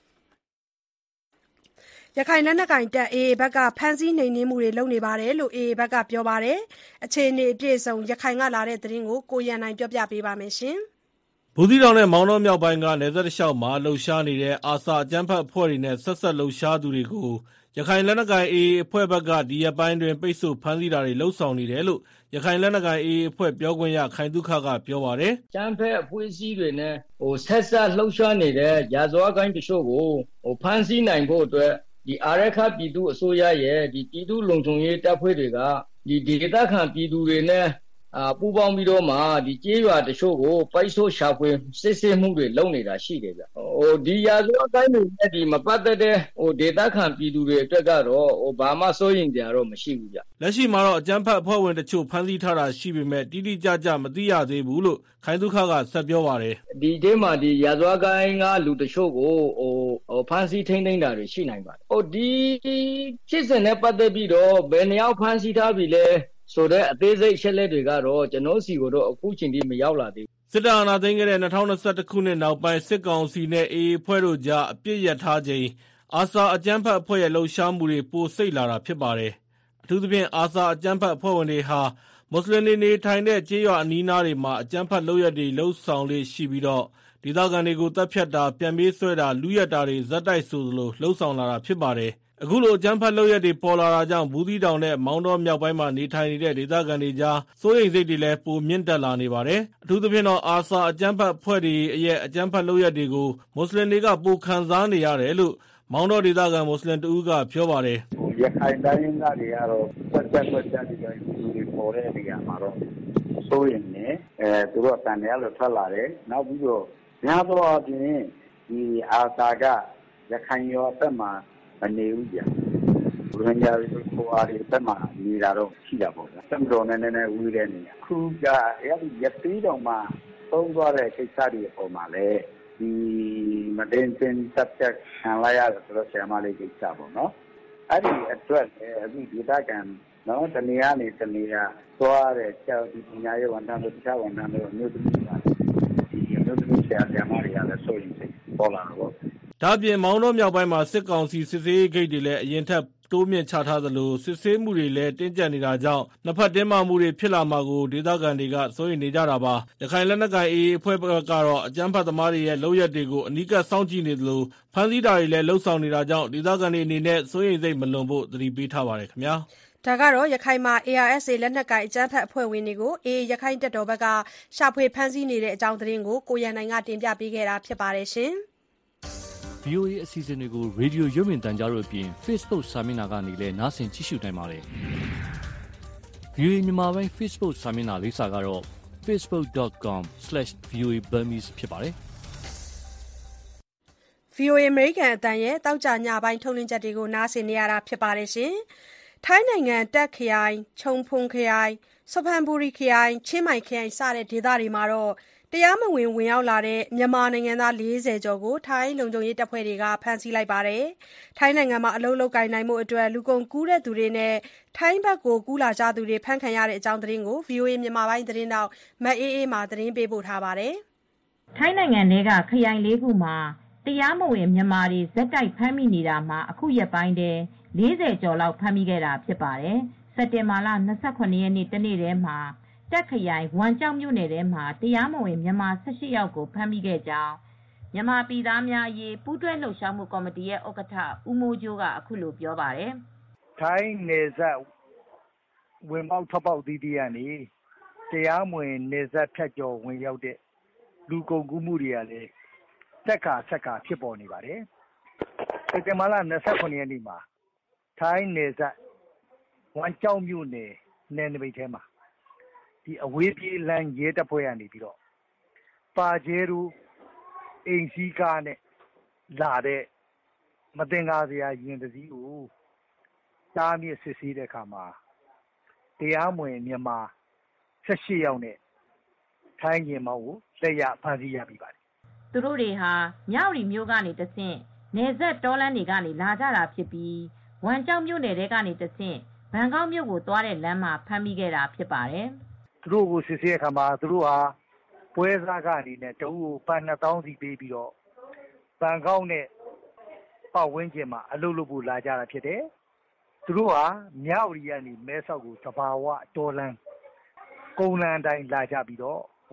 ရခိုင်လက်နက်ကိုင်တပ် အေအေ ဘက်ကဖမ်းဆီးနှိမ်နင်းမှုတွေလုပ်နေတယ်လို့ အေအေ ဘက်ကပြောပါတယ်။အခြေအနေအပြည့်အစုံရခိုင်ကလာတဲ့သတင်းကိုကိုရန်နိုင်ပြောပြပေးပါမယ်။ဘူးသီးတောင်နဲ့မောင်တောမြောက်ပိုင်းကနယ်စပ်တစ်လျှောက်မှာလှုပ်ရှားနေတဲ့အာဆာအကြမ်းဖက်အဖွဲ့တွေနဲ့ဆက်ဆက်လှုပ်ရှားသူတွေကိုရခိုင်လက်နက်ကိုင် အေအေ အဖွဲ့ဘက်ကဒီရက်ပိုင်းတွင်ပိတ်ဆို့ဖမ်းဆီးတာတွေလှုပ်ဆောင်နေတယ်လို့ရခိုင်လက်နက်ကိုင် အေအေ အဖွဲ့ပြောခွင့်ရခိုင်သုခကပြောပါတယ်။ကျန်းဖက်အဖွဲ့အစည်းတွေနဲ့ဟိုဆက်ဆက်လှုပ်ရှားနေတဲ့ရာဇဝတ်ကိုင်းတချို့ကိုဟိုဖမ်းဆီးနိုင်ဖို့အတွက်ဒီအာရခပြည်သူအစိုးရရဲ့ဒီပြည်သူလုံခြုံရေးတပ်ဖွဲ့တွေကဒီဒေသခံပြည်သူတွေနဲ့အာပူပေါင်းပြီးတော့မှဒီကျေးရွာတချို့ကိုပိုက်ဆို့ရှာဖွေစစ်ဆေးမှုတွေလုပ်နေတာရှိတယ်ဗျဟိုဒီရာဇဝတ်ကိုင်းတွေနဲ့ဒီမပတ်သက်တဲ့ဟိုဒေသခံပြည်သူတွေအတွက်ကတော့ဟိုဘာမှစိုးရိမ်ကြတော့မရှိဘူးဗျလက်ရှိမှာတော့အကြမ်းဖက်အဖွဲ့ဝင်တချို့ဖမ်းဆီးထားတာရှိပေမဲ့တိတိကျကျမသိရသေးဘူးလို့ခိုင်သုခကဆက်ပြောပါတယ်ဒီတဲမှာဒီရာဇဝတ်ကိုင်းကလူတချို့ကိုဟိုဟိုဖမ်းဆီးထိန်းသိမ်းတာတွေရှိနိုင်ပါတယ်ဟိုဒီဖြစ်စဉ်နဲ့ပတ်သက်ပြီးတော့ဘယ်နှယောက်ဖမ်းဆီးထားပြီလဲဆိုတဲ့အသေးစိတ်ချက်လက်တွေကတော့ကျွန်တော်စီကိုတော့အခုချိန်ထိမရောက်လာသေးဘူးစစ်တပ်အာဏာသိမ်းခဲ့တဲ့၂၀၂၁ခုနှစ်နောက်ပိုင်းစစ်ကောင်စီနဲ့ အေအေ အဖွဲ့တို့ကြားအပြစ်ရထားချိန်အာဆာအကြမ်းဖက်အဖွဲ့ရဲ့လှုပ်ရှားမှုတွေပိုစိတ်လာတာဖြစ်ပါတယ်အထူးသဖြင့်အာဆာအကြမ်းဖက်အဖွဲ့ဝင်တွေဟာမွတ်စလင်တွေနေထိုင်တဲ့ကျေးရွာအနီးနားတွေမှာအကြမ်းဖက်လုပ်ရက်တွေလှုပ်ဆောင်လေးရှိပြီးတော့ဒေသခံတွေကိုတပ်ဖြတ်တာပြန်ပြေးဆွဲတာလူရက်တာတွေဇက်တိုက်ဆိုသလိုလှုပ်ဆောင်လာတာဖြစ်ပါတယ်အခုလိုအကြမ်းဖက်လုပ်ရက်တွေပေါ်လာတာကြောင့်ဘူးသီးတောင်နဲ့မောင်းတောမြောက်ပိုင်းမှာနေထိုင်နေတဲ့ဒေသခံတွေကြားစိုးရိမ်စိတ်တွေလည်းပိုမြင့်တက်လာနေပါတယ်အထူးသဖြင့်တော့အာဆာအကြမ်းဖက်အဖွဲ့တွေရဲ့အကြမ်းဖက်လုပ်ရက်တွေကိုမွတ်စလင်တွေကပိုခံစားနေရတယ်လို့မောင်းတောဒေသခံမွတ်စလင်တဦးကပြောပါတယ်ရခိုင်တိုင်းရင်းသားတွေကတော့စက်ဆက်ဆက်ဆက်ဒီလိုတွေပေါ်တဲ့နေရာမှာတော့စိုးရိမ်နေအဲသူတို့တန်တယ်လို့ထွက်လာတယ်နောက်ပြီးတော့များသောအားဖြင့်ဒီအာဆာကရခိုင်ရောအသက်မှာမနေဘူးကြာဘုရင်ကြီးကိုအားဒီတက်မှာနေတာတော့ရှိတာပေါ့။စံတော်နဲ့နဲ့ဝီးတဲ့နေရာခုကအဲ့ဒီရသေးတော်မှာသုံးသွားတဲ့ကိစ္စတွေအပေါ်မှာလည်းဒီမတင်စင် subject ခံလိုက်ရတယ်ဆိုတော့ဆရာမလေးကိစ္စပေါ့နော်။အဲ့ဒီအတွက်အခုဒီတာကန်နော်တနေရာနေတနေရာသွားတဲ့ကျောက်ဒီပညာရေးဝန်ထမ်းတို့တခြားဝန်ထမ်းတို့မျိုးသမီးတွေဒီမျိုးသမီးဆရာဆရာမတွေကလည်းဆိုရင်စိတ်ပေါ်လာတော့ဒါ့အပြင်မောင်းတောမြောက်ပိုင်းမှာစစ်ကောင်စီစစ်ဆေးဂိတ်တွေလည်းအရင်ထက်တိုးမြင့်ချထားသလိုစစ်ဆေးမှုတွေလည်းတင်းကျပ်နေတာကြောင့်နှစ်ဖက်တင်းမာမှုတွေဖြစ်လာမှာကိုဒေသခံတွေကစိုးရိမ်နေကြတာပါရခိုင်လက်နက်ကိုင် အေအေ အဖွဲ့ကတော့အကြမ်းဖက်သမားတွေရဲ့လုပ်ရက်တွေကိုအနီးကပ်စောင့်ကြည့်နေသလိုဖမ်းဆီးတာတွေလည်းလှုပ်ဆောင်နေတာကြောင့်ဒေသခံတွေအနေနဲ့စိုးရိမ်စိတ်မလွန်ဖို့သတိပေးထားပါတယ်ခင်ဗျာဒါကတော့ရခိုင်မှာ အေအာအက်စ်အေ လက်နက်ကိုင်အကြမ်းဖက်အဖွဲ့ဝင်တွေကို အေအေ ရခိုင်တပ်တော်ဘက်ကရှာဖွေဖမ်းဆီးနေတဲ့အကြောင်းသတင်းကိုကိုရန်နိုင်ကတင်ပြပေးခဲ့တာဖြစ်ပါတယ်ရှင်ဗွီအိုအေ အစီအစဉ်တွေကိုရေဒီယိုရုပ်မြင်သံကြားတို့အပြင် Facebook စာမျက်နှာကနေလည်းနားဆင်ကြည့်ရှုနိုင်ပါတယ်။ ဗွီအိုအေမြန်မာပိုင်း Facebook စာမျက်နှာလေးစာကတော့ ဖေ့စ်ဘုတ် ဒေါ့ကောမ် စလက်ရှ် ဗွီအိုအေ ဘမ်မီစ် ဖြစ်ပါတယ်။ ဗွီအိုအေအမေရိကန်အသံရဲ့တောက်ကြညပိုင်းထုတ်လွှင့်ချက်တွေကိုနားဆင်နေရတာဖြစ်ပါတယ်ရှင်။ထိုင်းနိုင်ငံတက်ခရိုင်၊ချုံဖုန်ခရိုင်၊ဆဖန်ဘူရီခရိုင်၊ချင်းမိုင်ခရိုင်စတဲ့ဒေသတွေမှာတရားမဝင်ဝင်ရောက်လာတဲ့မြန်မာနိုင်ငံသားလေးဆယ်ကျော်ကိုထိုင်းလုံခြုံရေးတပ်ဖွဲ့တွေကဖမ်းဆီးလိုက်ပါတယ်။ထိုင်းနိုင်ငံမှာအလုပ်လုပ်ကိုင်နိုင်ဖို့အတွက်လူကုန်ကူးတဲ့သူတွေနဲ့ထိုင်းဘက်ကိုကူးလာကြသူတွေဖမ်းခံရတဲ့အကြောင်းသတင်းကို ဗွီအိုအေမြန်မာပိုင်းသတင်းထောက်မအေးအေးမာသတင်းပေးပို့ထားပါတယ်။ထိုင်းနိုင်ငံထဲကခရိုင်လေးခုမှာတရားမဝင်မြန်မာတွေဇက်တိုက်ဖမ်းမိနေတာမှာအခုရက်ပိုင်းတည်းလေးဆယ်ကျော်လောက်ဖမ်းမိခဲ့တာဖြစ်ပါတယ်။စက်တင်ဘာလ၂၇ရက်နေ့တနေ့တည်းမှာတက်ခရိုင်ဝမ်ကျောက်မြို့နယ်ထဲမှာတရားမဝင်မြန်မာ၁၈ယောက်ကိုဖမ်းမိခဲ့ကြောင်းမြန်မာပြည်သားများအရေးပူးတွဲလှုပ်ရှားမှုကော်မတီရဲ့ဥက္ကဋ္ဌဦးမိုးကျိုးကအခုလိုပြောပါတယ်။ထိုင်းနယ်စပ်ဝင်ပေါက်ထွက်ပေါက်သီးသီးကနေတရားမဝင်နယ်စပ်ဖြတ်ကျော်ဝင်ရောက်တဲ့လူကုန်ကူးမှုတွေကလည်းဆက်ခါဆက်ခါဖြစ်ပေါ်နေပါတယ်။စက်တင်ဘာလ၂၇ရက်နေ့မှာထိုင်းနယ်စပ်ဝမ်ကျောက်မြို့နယ်နယ်နိမိတ်ထဲမှာဒီအဝေးပြေးလမ်းရဲတပ်ဖွဲ့ကနေပြီးတော့ပါကျဲတို့အိမ်စီးကားနဲ့လာတဲ့မတင်ကားစရာရင်တစည်းကိုတားမြစ်စစ်ဆေးတဲ့အခါမှာတရားမဝင်မြန်မာ၁၈ယောက်နဲ့ထိုင်းရင်မောက်ကိုလက်ရဖမ်းဆီးရပြီးပါတယ်။သူတို့တွေဟာမြောက်ရီမျိုးကနေတဆင့်နယ်စပ်တောလမ်းတွေကနေလာကြတာဖြစ်ပြီးဝမ်ကျောက်မြို့နယ်ထဲကနေတဆင့်ဘန်ကောက်မြို့ကိုသွားတဲ့လမ်းမှာဖမ်းမိခဲ့တာဖြစ်ပါတယ်။သူတို့ကိုစစ်ဆေးတဲ့အခါမှာသူတို့ဟာပွဲစားခအနေနဲ့တဦးကိုဘတ်နှစ်သောင်းစီပေးပြီးတော့ဘန်ကောက်နဲ့ပတ်ဝန်းကျင်မှာအလုပ်လုပ်ဖို့လာကြတာဖြစ်တယ်။သူတို့ဟာမြောက်ရီကနေမဲဆောက်ကိုသဘာဝတော်လန်းကုန်းလန်းတိုင်းလာကြပြီးတော့ဟ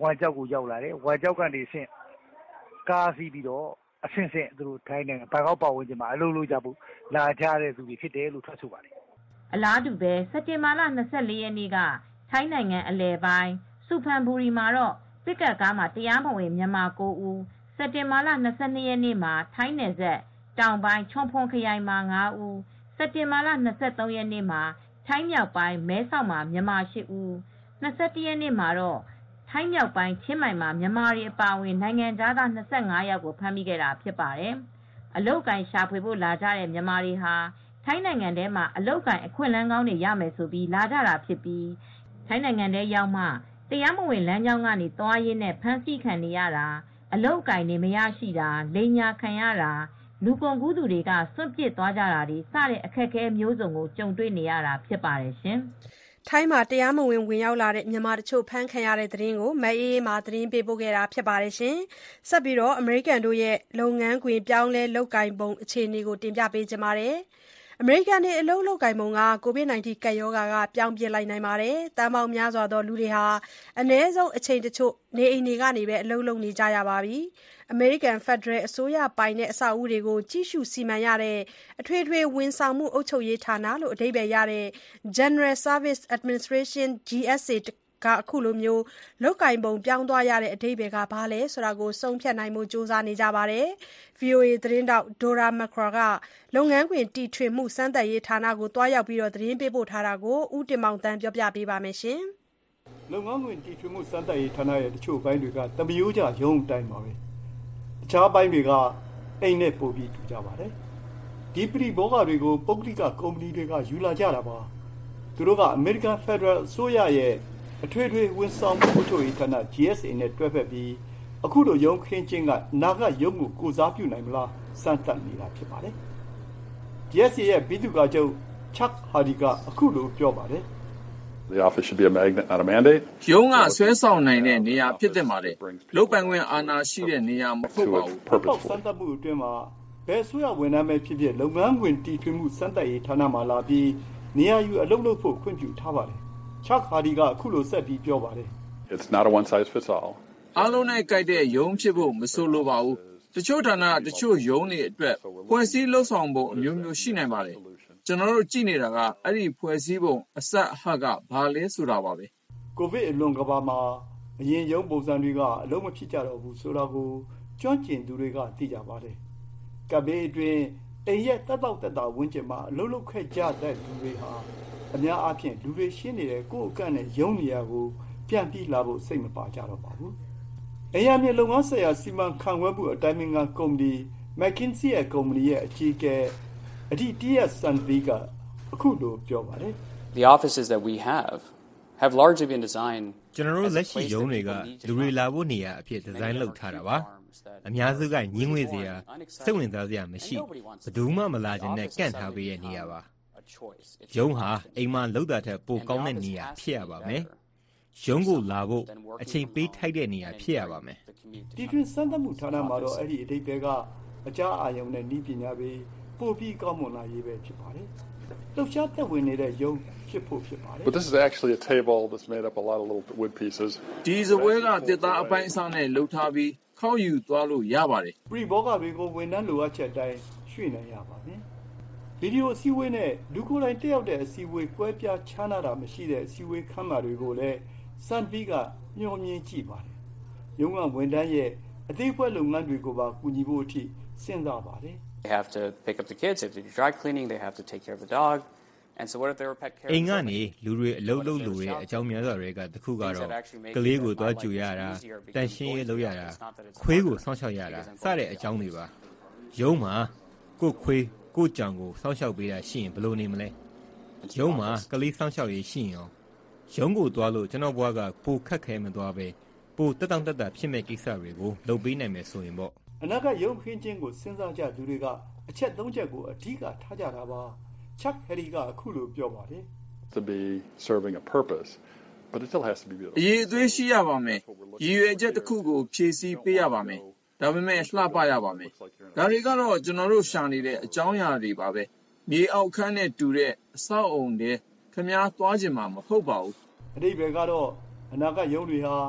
ဝမ်ကျောက်ကိုရောက်လာတယ်ဝမ်ကျောက်ကနေဆင့်ကားစီးပြီးတော့အဆင့်ဆင့်သူတို့ထိုင်းနိုင်ငံဘန်ကောက်ပတ်ဝန်းကျင်မှာအလုပ်လုပ်ကြဖို့လာကြတဲ့သူတွေဖြစ်တယ်လို့ထွက်ဆိုပါတယ်အလားတူပဲစက်တင်ဘာလ၂၄ရက်နေ့ကထိုင်းနိုင်ငံအလယ်ပိုင်းစူဖန်ဘူရီမှာတော့ပစ်ကပ်ကားမှာတရားမဝင်မြန်မာ၉ဦးစက်တင်ဘာလ၂၂ရက်နေ့မှာထိုင်းနယ်စပ်တောင်ပိုင်းချုံဖွန်ခရိုင်မှာ၅ဦးစက်တင်ဘာလ၂၃ရက်နေ့မှာထိုင်းမြောက်ပိုင်းမဲဆောက်မှာမြန်မာ၈ဦး၂၁ရက်နေ့မှာတော့ထိုင်းမြောက်ပိုင်းချင်းမိုင်မှာမြန်မာတွေအပါအဝင်နိုင်ငံသား၂၅ယောက်ကိုဖမ်းမိခဲ့တာဖြစ်ပါတယ်။အလုတ်ကင်ရှာဖွေဖို့လာကြတဲ့မြန်မာတွေဟာထိုင်းနိုင်ငံထဲမှာအလုတ်ကင်အခွင့်အလမ်းကောင်းတွေရမယ်ဆိုပြီးလာကြတာဖြစ်ပြီးထိုင်းနိုင်ငံထဲရောက်မှတရားမဝင်လမ်းကြောင်းကနေသွားရင်းနဲ့ဖမ်းဆီးခံနေရတာအလုတ်ကင်တွေမရရှိတာလိန်ညာခံရတာလူကုန်ကူးသူတွေကစွန့်ပစ်သွားကြတာတွေစတဲ့အခက်အခဲမျိုးစုံကိုကြုံတွေ့နေရတာဖြစ်ပါတယ်ရှင်။ထိုင်းမှာတရားမဝင်ဝင်ရောက်လာတဲ့မြန်မာတချို့ဖမ်းခံရတဲ့သတင်းကိုမအေးအေးမာသတင်းပေးပို့ခဲ့တာဖြစ်ပါတယ်ရှင်။ဆက်ပြီးတော့အမေရိကန်တို့ရဲ့လုပ်ငန်းခွင်ပြောင်းလဲလုပ်ကိုင်ပုံအခြေအနေကိုတင်ပြပေးကြပါမယ်။အမေရိကန်နဲ့အလုပ်လုပ်ကိုင်ပုံကကိုဗစ် ၁၉ ကပ်ရောဂါကပြောင်းပြစ်လိုက်နိုင်ပါတယ်။တန်ပေါင်းများစွာသောလူတွေဟာအနည်းဆုံးအချိန်တချို့နေအိမ်တွေကနေပဲအလုပ်လုပ်နေကြရပါပြီ။အမေရိကန်ဖက်ဒရယ်အစိုးရပိုင်တဲ့အဆောက်အဦတွေကိုကြီးစုစီမံရတဲ့အထွေထွေဝန်ဆောင်မှုအုပ်ချုပ်ရေးဌာနလို့အဓိပ္ပာယ်ရတဲ့ General Service Administration (ဂျီ အက်စ် အေ) ကအခုလိုမျိုးလုပ်ကိုင်ပုံပြောင်းသွားရတဲ့အဓိပ္ပာယ်ကဘာလဲဆိုတာကိုဆုံးဖြတ်နိုင်မှုစ조사နေကြပါတယ်။ ဗွီအိုအေသတင်းတောက်ဒိုရာမက်ခရာကလုပ်ငန်းခွင်တီထွင်မှုစမ်းသပ်ရေးဌာနကိုတွားရောက်ပြီးသတင်းပေးပို့ထားတာကိုဦးတင်မောင်တန်းပြောပြပေးပါမယ်။လုပ်ငန်းခွင်တီထွင်မှုစမ်းသပ်ရေးဌာနရဲ့တချို့ဘိုင်းတွေကတမယိုးကြရုံးတိုင်းပါပဲ။အခြားဘိုင်းတွေကအိမ်နဲ့ပို့ပြီးတူကြပါတယ်။ဒီပရိဘောဂတွေကိုပုဂ္ဂလိကကုမ္ပဏီတွေကယူလာကြတာပါ။သူတို့ကအမေရိကန်ဖက်ဒရယ်အစိုးရရဲ့အထွေထွေဝန်ဆောင်မှုအုပ်ချုပ်ရေးဌာန ဂျီ အက်စ် အေ နဲ့တွဲဖက်ပြီးအခုလိုရုံးခင်းချင်းကနာဂရုံးကိုကိုစားပြုနိုင်မလားစမ်းသပ်နေတာဖြစ်ပါတယ်။ ဂျီ အက်စ် အေ ရဲ့ဘီသူကချုပ်ချက်ဟာဒီကအခုလိုပြောပါတယ်။ The office should be a magnet, not a mandate. ရုံးကဆွဲဆောင်နိုင်တဲ့နေရာဖြစ်တဲ့မှာလေလုပ်ပိုင်ခွင့်အာဏာရှိတဲ့နေရာမဟုတ်ပါဘူး။ ပေါ့စမ်းသပ်မှုအတွင်းမှာဘယ်ဆိုရဝန်ထမ်းပဲဖြစ်ဖြစ်လုပ်ငန်းခွင်တီထွင်မှုစမ်းသပ်ရေးဌာနမှာလာပြီးနေရာယူအလုပ်လုပ်ဖို့ခွင့်ပြုထားပါတယ်။ချက်ဟာဒီကအခုလိုဆက်ပြီးပြောပါတယ်။ It's not a one size fits all. အားလုံးနဲ့ကြိုက်တဲ့ရုံးဖြစ်ဖို့မဆိုလိုပါဘူး။တချို့ဌာနတချို့ရုံးတွေအတွက်ဖွဲ့စည်းလှုပ်ဆောင်ပုံအမျိုးမျိုးရှိနိုင်ပါတယ်။ကျွန်တော်တို့ကြည့်နေတာကအဲ့ဒီဖွဲ့စည်းပုံအဆက်အဟကဘာလဲဆိုတာပါပဲ။ကိုဗစ်အလွန်ကဘာမှာအရင်ရုံးပုံစံတွေကအလုံးမဖြစ်ကြတော့ဘူးဆိုတာကိုကျွမ်းကျင်သူတွေကသိကြပါတယ်။ကဘေးအတွင်းအိမ်ရဲ့တက်တော့တက်တာဝန်းကျင်မှာအလုံးလုံးခဲ့ကြတဲ့လူတွေဟာအများအားဖြင့်လူတွေရှင်းနေတဲ့ကိုယ့်အကန့်နဲ့ရုံးနေရာကိုပြန်ပြီးလာဖို့စိတ်မပါကြတော့ပါဘူး။အရာမြေလုပ်ငန်းဆိုင်ရာစီမံခန့်ခွဲမှုအတိုင်းအမြကုမ္ပဏီ McKinsey ရဲ့ကုမ္ပဏီရဲ့အကြီးအကဲအဒီတီးယာဆန်ဗီကအခုလိုပြောပါတယ်။ The offices that we have have largely been designed ကျွန်တော်တို့လက်ရှိရုံးတွေကလူတွေလာဖို့နေရာအဖြစ်ဒီဇိုင်းလုပ်ထားတာပါ။အများစုကညင်းဝေးစရာစိတ်ဝင်စားစရာမရှိဘယ်သူမှမလာခြင်းနဲ့ကန့်ထားပေးတဲ့နေရာပါ။ရုံးဟာအိမ်မှာလောက်တာထက်ပိုကောင်းတဲ့နေရာဖြစ်ရပါမယ်။ရုံးကိုလာဖို့အချိန်ပေးထိုက်တဲ့နေရာဖြစ်ရပါမယ်။ဒီတွင်စမ်းသပ်မှုဌာနမှာတော့အဲ့ဒီအဓိပ္ပာယ်ကအကြားအာရုံနဲ့ဤပညာပဲပို့ပြီးကောင်းမွန်လာရေးပဲဖြစ်ပါတယ်။လှုပ်ရှားသက်ဝင်နေတဲ့ရုံးဖြစ်ဖို့ဖြစ်ပါတယ်။ But this is actually a table that's made up a lot of little wood pieces. ဒီစပွဲကတစ်သားအပိုင်းအစနဲ့လှုပ်ထားပြီးခေါက်ယူသွားလို့ရပါတယ်။ပြည်ဘောကတွေကိုဝန်ထမ်းလိုအပ်ချက်တိုင်းရွှေ့နိုင်ရပါမယ်။ဗီဒီယိုအစည်းအဝေးနဲ့လူကိုယ်တိုင်တက်ရောက်တဲ့အစည်းအဝေးကွဲပြားခြားနာတာမရှိတဲ့အစည်းအဝေးခန်းမတွေကိုလည်းစန်ပီကညှော်မြင်ကြည့်ပါတယ်။ရုံးကဝန်ထမ်းရဲ့အသေးဖွဲလုပ်ငန်းတွေကိုပါကူညီဖို့အထိစဉ်းစားပါတယ်။ They have to pick up the kids, they have to do dry cleaning, they have to take care of the dog. And so what if they were pet care? အိမ်ကနေလူတွေအလုပ်လုပ်လို့ရတဲ့အကြောင်းများစွာတွေကတခုကတော့ကလေးကိုသွားကြူရတာတန်ရှင်းရေးလုပ်ရတာခွေးကိုစောင့်ရှောက်ရတာစတဲ့အကြောင်းတွေပါရုံးမှာကိုခွေးကိုကြောင်ကိုစောင့်ရှောက်ပေးတာရှိရင်ဘယ်လိုနေမလဲရုံးမှာကလေးစောင့်ရှောက်ရေးရှိရင်ရောရုံးကိုသွားလို့ကျွန်တော်ဘွားကပိုခက်ခဲမသွားပဲပိုတက်တောင့်တက်တာဖြစ်မဲ့ကိစ္စတွေကိုလုပ်ပေးနိုင်မယ်ဆိုရင်ပေါ့အနာကရုံးခင်းချင်းကိုစဉ်းစားကြသူတွေကအချက်သုံးချက်ကိုအဓိကထားကြတာပါချက်ဟရီကအခုလိုပြောပါတယ် To be serving a purpose but it still has to be beautiful အရေးအသွေးရှိရပါမယ်ရည်ရွယ်ချက်တစ်ခုကိုဖြည့်ဆည်းပေးရပါမယ်ဒါပေမဲ့လှပရပါမယ်ဒါတွေကတော့ကျွန်တော်တို့ရှာနေတဲ့အကြောင်းအရာတွေပါပဲမြေအောက်ခန်းနဲ့တူတဲ့အဆောက်အုံတွေခမားသွားခြင်းမှာမဟုတ်ပါဘူးအဓိပ္ပာယ်ကတော့အနာကရုံးတွေဟာ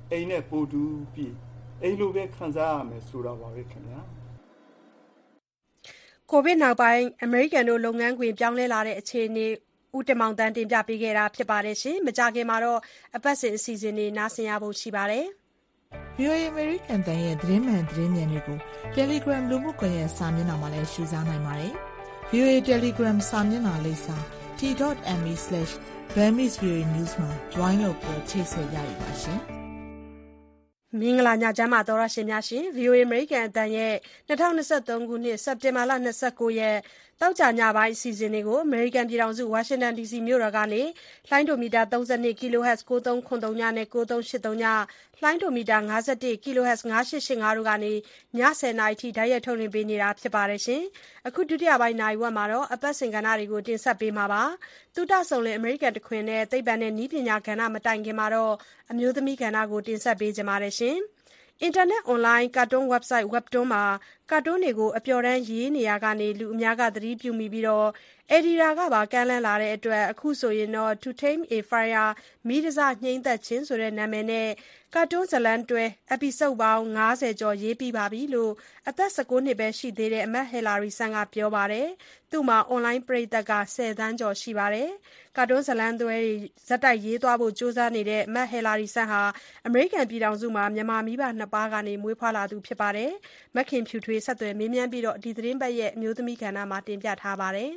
အိမ်နဲ့ပိုတူပြီးအိမ်လိုပဲခံစားရမယ်ဆိုတာပါပဲခင်ဗျာကိုဗစ်နောက်ပိုင်းအမေရိကန်တို့လုပ်ငန်းခွင်ပြောင်းလဲလာတဲ့အခြေအနေဦးတင်မောင်တန်းတင်ပြပေးခဲ့တာဖြစ်ပါတယ်ရှင်မကြခင်မှာတော့အပတ်စဉ်အစီအစဉ်လေးနားဆင်ရဖို့ရှိပါတယ်ဗွီအိုအေ American တန်ရဲ့သတင်းမှန်သတင်းမြန်တွေကို Telegram လူမှုကွန်ရက်စာမျက်နှာမှာလည်းရှုစားနိုင်ပါတယ် ဗွီအိုအေ Telegram စာမျက်နှာလိပ်စာ t dot m e slash burmese voa news မှာ join လုပ်ပြီးချိတ်ဆက်ရရပါရှင်မင်္ဂလာညချမ်းပါတော်ရရှင်များရှင် ဗွီအိုအေ American အတန်ရဲ့၂၀၂၃ခုနှစ်စက်တင်ဘာလ၂၉ရက်တောက်ကြညပိုင်းအစီအစဉ်လေးကို American ပြည်ထောင်စု Washington ဒီ စီ မြို့တော်ကနေလှိုင်းဒိုမီတာ၃၂ kHz ၉၃၇၃ညနဲ့၉၃၈၃ညလှိုင်းဒိုမီတာ၅၁ kHz ၅၈၈၅တို့ကနေည၁၀နာရီထိဓာတ်ရိုက်ထုတ်လွှင့်ပေးနေတာဖြစ်ပါတယ်ရှင်အခုဒုတိယပိုင်းနာရီဝက်မှာတော့အပတ်စဉ်ကဏ္ဍတွေကိုတင်ဆက်ပေးမှာပါသုတဆုံလင် American တခွင်နဲ့သိပ္ပံနဲ့နည်းပညာကဏ္ဍမတိုင်ခင်မှာတော့အမျိုးသမီးကဏ္ဍကိုတင်ဆက်ပေးကြပါတယ်ရှင်အင်တာနက်အွန်လိုင်းကာတွန်း website webtoon မှာကာတွန်းတွေကိုအပျော်တမ်းရေးနေရကနေလူအများကသတိပြုမိပြီးတော့ editor ကပါကမ်းလှမ်းလာတဲ့အတွက်အခုဆိုရင်တော့ To Tame a Fire မိဒစညှိမ့်သက်ခြင်းဆိုတဲ့နာမည်နဲ့ကာတွန်းဇာတ်လမ်းတွဲ episode ပေါင်း၅၀ကျော်ရေးပြီးပါပြီလို့အသက်၁၉နှစ်ပဲရှိသေးတဲ့အမတ်ဟီလာရီဆန်ကပြောပါတယ်သူ့မှာ online ပရိသတ်က၁၀သန်းကျော်ရှိပါတယ်ကာတွန်းဇာတ်လမ်းတွဲဇက်တိုက်ရေးသွားဖို့ကြိုးစားနေတဲ့အမတ်ဟီလာရီဆန်ဟာအမေရိကန်ပြည်ထောင်စုမှာမြန်မာမိဘနှစ်ပါးကနေမွေးဖွားလာသူဖြစ်ပါတယ်မခင်ဖြူထွေးဆက်သွယ်မေးမြန်းပြီးတော့ဒီသတင်းပတ်ရဲ့အမျိုးသမီးကဏ္ဍမှာတင်ပြထားပါတယ်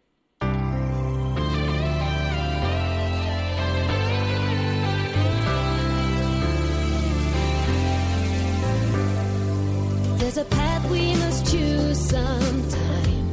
There's a path we must choose sometime.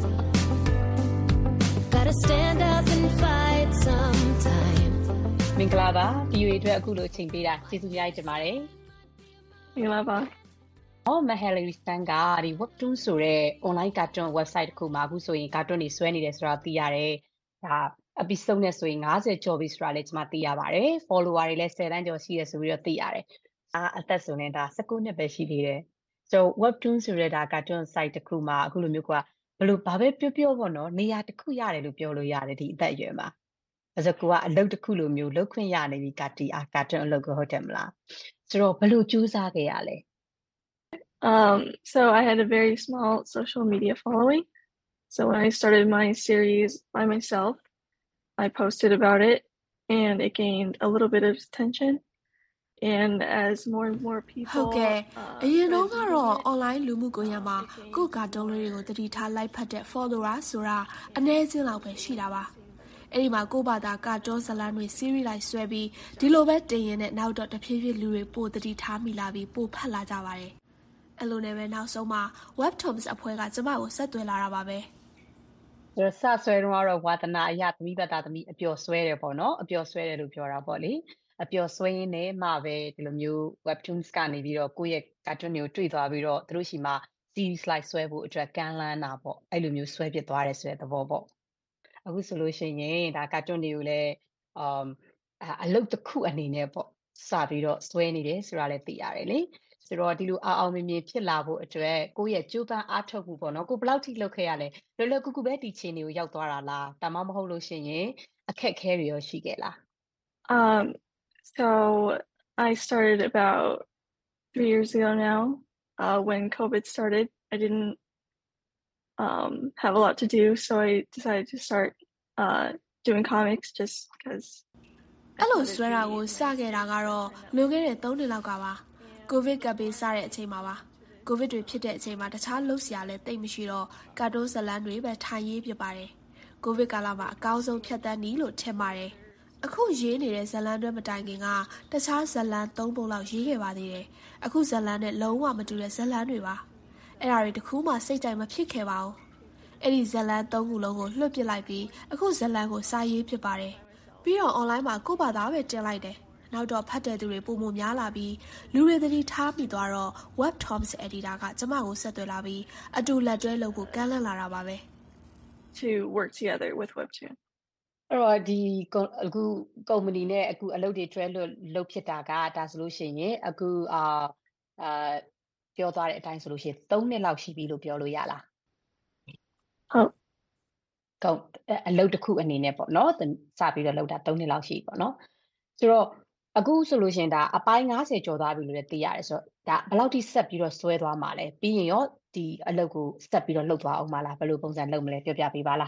Gotta stand up and fight sometime. မင်္ဂလာပါ ဗွီအိုအေ အတွက်အခုလိုအချိန်ပေးတာကျေးဇူးများတင်ပါတယ်မင်္ဂလာပါအော်မဟယ်လီစတန်ကဒီ webtoon ဆိုတဲ့ online cartoon website တစ်ခုမှာအခုဆိုရင် cartoon တွေဆွဲနေတယ်ဆိုတာသိရတယ်ဒါ episode နဲ့ဆိုရင်၅၀ကျော်ပြီဆိုတာလည်းကျွန်မသိရပါတယ် follower တွေလည်း၁၀တန်းကျော်ရှိတယ်ဆိုပြီးတော့သိရတယ်အာအသက်ဆိုရင်ဒါ၁၉နှစ်ပဲရှိသေးတယ်So webtoon ဆိုတဲ့ဒါ cartoon site တစ်ခုမှာအခုလိုမျိုးကဘယ်လိုဘာပဲပြောပြောပေါ့နော်နေရာတစ်ခုရတယ်လို့ပြောလို့ရတယ်ဒီအသက်အရွယ်မှာအဲ့ဒါကအလုပ်တစ်ခုလိုမျိုးလုပ်ခွင့်ရနေပြီကတီအာ cartoon အလုပ်ကိုဟုတ်တယ်မလားဆိုတော့ဘယ်လိုကြိုးစားခဲ့ရလဲ Um so I had a very small social media following so when I started my series by myself I posted about it and it gained a little bit of attention and as more and more people ဟုတ်ကဲ့အရင်တော့ကတော့ online လူမှုကွန်ရက်မှာကိုယ့်ကာတွန်းလေးတွေကိုတတိထား like ဖတ်တဲ့ follower ဆိုတာအနည်းချင်းလောက်ပဲရှိတာပါအဲ့ဒီမှာကိုယ့်ဘာသာကာတွန်းဇာတ်လမ်းတွေ series လိုက်ဆွဲပြီးဒီလိုပဲတင်ရင်နဲ့နောက်တော့တဖြည်းဖြည်းလူတွေပိုတတိထားမိလာပြီးပိုဖတ်လာကြပါတယ်အဲ့လိုနဲ့ပဲနောက်ဆုံးမှာ webtoons အဖွဲ့ကကျမကိုဆက်သွယ်လာတာပါပဲဆိုတော့စဆွဲတော့ကတော့ဝါသနာအရသမီးဘတာသမီးအပျော်ဆွဲတယ်ပေါ့နော်အပျော်ဆွဲတယ်လို့ပြောတာပေါ့လေအပျော်ဆွဲရင်းနဲ့မှပဲဒီလိုမျိုး webtoons ကနေပြီးတော့ကိုယ့်ရဲ့ cartoon တွေကိုတွေ့သွားပြီးတော့သူတို့ရှိမှ series လိုက်ဆွဲဖို့အတွက်ကမ်းလှမ်းတာပေါ့အဲ့လိုမျိုးဆွဲဖြစ်သွားတယ်ဆိုတဲ့သဘောပေါ့အခုဆိုလို့ရှိရင်ဒါ cartoon တွေကိုလည်းအမ်အလုပ်တစ်ခုအနေနဲ့ပေါ့စပြီးတော့ဆွဲနေတယ်ဆိုတာလည်းသိရတယ်လေဆိုတော့ဒီလိုအောင်အောင်မြင်မြင်ဖြစ်လာဖို့အတွက်ကိုယ့်ရဲ့ကြိုးပမ်းအားထုတ်မှုပေါ့နော်ကိုဘယ်လောက်ထိလုပ်ခဲ့ရလဲလောလောကူကူပဲဒီခြေနေကိုရောက်သွားတာလားဒါမှမဟုတ်လို့ရှိရင်အခက်အခဲတွေရောရှိခဲ့လား Um so I started about three years ago now uh when COVID started I didn't um have a lot to do so I decided to start uh doing comics just because အဲ့လိုဆွဲတာကိုစခဲ့တာကတော့လွန်ခဲ့တဲ့၃နှစ်လောက်ကပါကိုဗစ်ကပ်ဘေးစတဲ့အချိန်မှာပါကိုဗစ်တွေဖြစ်တဲ့အချိန်မှာတခြားလှုပ်ရှားလဲတိတ်မရှိတော့ကာတွန်းဇာတ်လမ်းတွေပဲထိုင်ရေးဖြစ်ပါတယ်ကိုဗစ်ကာလမှာအကောင်းဆုံးဖြတ်သန်းနည်းလို့ထင်ပါတယ်အခုရေးနေတဲ့ဇာတ်လမ်းတွေမတိုင်ခင်ကတခြားဇာတ်လမ်း၃ပုံလောက်ရေးခဲ့ပါသေးတယ်အခုဇာတ်လမ်းနဲ့လုံးဝမတူတဲ့ဇာတ်လမ်းတွေပါအဲ့ဒါတွေတခုမှစိတ်ကြိုက်မဖြစ်ခဲ့ပါဘူးအဲ့ဒီဇာတ်လမ်း၃ခုလုံးကိုလွှတ်ပစ်လိုက်ပြီးအခုဇာတ်လမ်းကိုစာရေးဖြစ်ပါတယ်ပြီးတော့ online မှာကိုယ့်ဘာသာပဲတင်လိုက်တယ်နောက်တော့ဖတ်တဲ့သူတွေပုံမများလာပြီးလူတွေသတိထားမိသွားတော့ webtoons editor ကကျမကိုဆက်သွယ်လာပြီးအတူလက်တွဲလုပ်ဖို့ကမ်းလှမ်းလာတာပါပဲ to work together with webtoon အဲ့တော့ဒီအခုကုမ္ပဏီနဲ့အခုအလုပ်တွေတွဲလို့လုပ်ဖြစ်တာကဒါဆိုလို့ရှိရင်အခုအာအာပြောသွားတဲ့အတိုင်းဆိုလို့ရှိရင်၃နှစ်လောက်ရှိပြီလို့ပြောလို့ရလားဟုတ်ကောင်းအလုပ်တစ်ခုအနေနဲ့ပေါ့နော်စပြီးတော့လုပ်တာ၃နှစ်လောက်ရှိပြီပေါ့နော်ဆိုတော့အခုဆိုလို့ရှင်ဒါအပိုင်း၅၀ကျော်သွားပြီလို့လည်းသိရတယ်ဆိုတော့ဒါဘယ်လောက်ထိဆက်ပြီးတော့ဆွဲသွားမှာလဲပြီးရင်ရောဒီအလုပ်ကိုဆက်ပြီးတော့လုပ်သွားအောင်မလားဘယ်လိုပုံစံလုပ်မလဲပြောပြပေးပါလား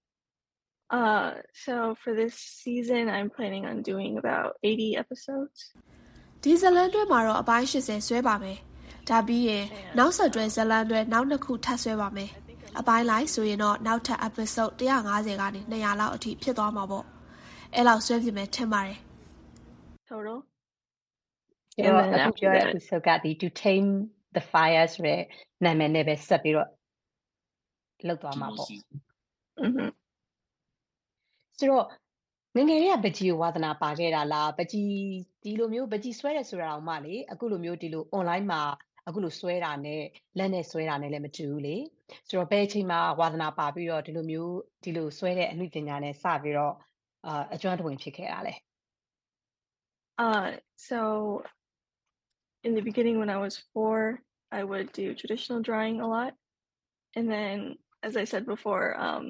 Uh, so for this season, I'm planning on doing about eighty episodes. ဒီဇလန်တွဲမှာတော့အပိုင်း၈၀ဆွဲပါမယ်ဒါပြီးရင်နောက်ဆက်တွဲဇလန်တွဲနောက်နှစ်ခုထပ်ဆွဲပါမယ်အပိုင်းလိုက်ဆိုရင်တော့နောက်ထပ် episode one hundred fiftyကနေtwo hundredလောက်အထိဖြစ်သွားမှာပေါ့အဲ့လောက်ဆွဲပြမယ်ထင်ပါတယ် Total. ကျွန်တော်အခုပြောတဲ့ episode ကဒီ to tame the fire ဆိုတဲ့နာမည်နဲ့ပဲဆက်ပြီးတော့လုပ်သွားမှာပေါ့ Mhm. ဆိုတော့ငယ်ငယ်လေးကပကြီးကိုဝါသနာပါခဲ့တာလားပကြီးဒီလိုမျိုးပကြီးဆွဲတယ်ဆိုတာအောင်မလေအခုလိုမျိုးဒီလို online မှာအခုလိုဆွဲတာနဲ့လက်နဲ့ဆွဲတာနဲ့လည်းမတူဘူးလေဆိုတော့ဘယ်အချိန်မှာဝါသနာပါပြီးတော့ဒီလိုမျိုးဒီလိုဆွဲတဲ့အမှုပညာနဲ့စပြီးတော့အာအကျွမ်းတဝင်ဖြစ်ခဲ့တာလဲ Uh, so in the beginning when I was four, I would do traditional drawing a lot. And then, as I said before, um,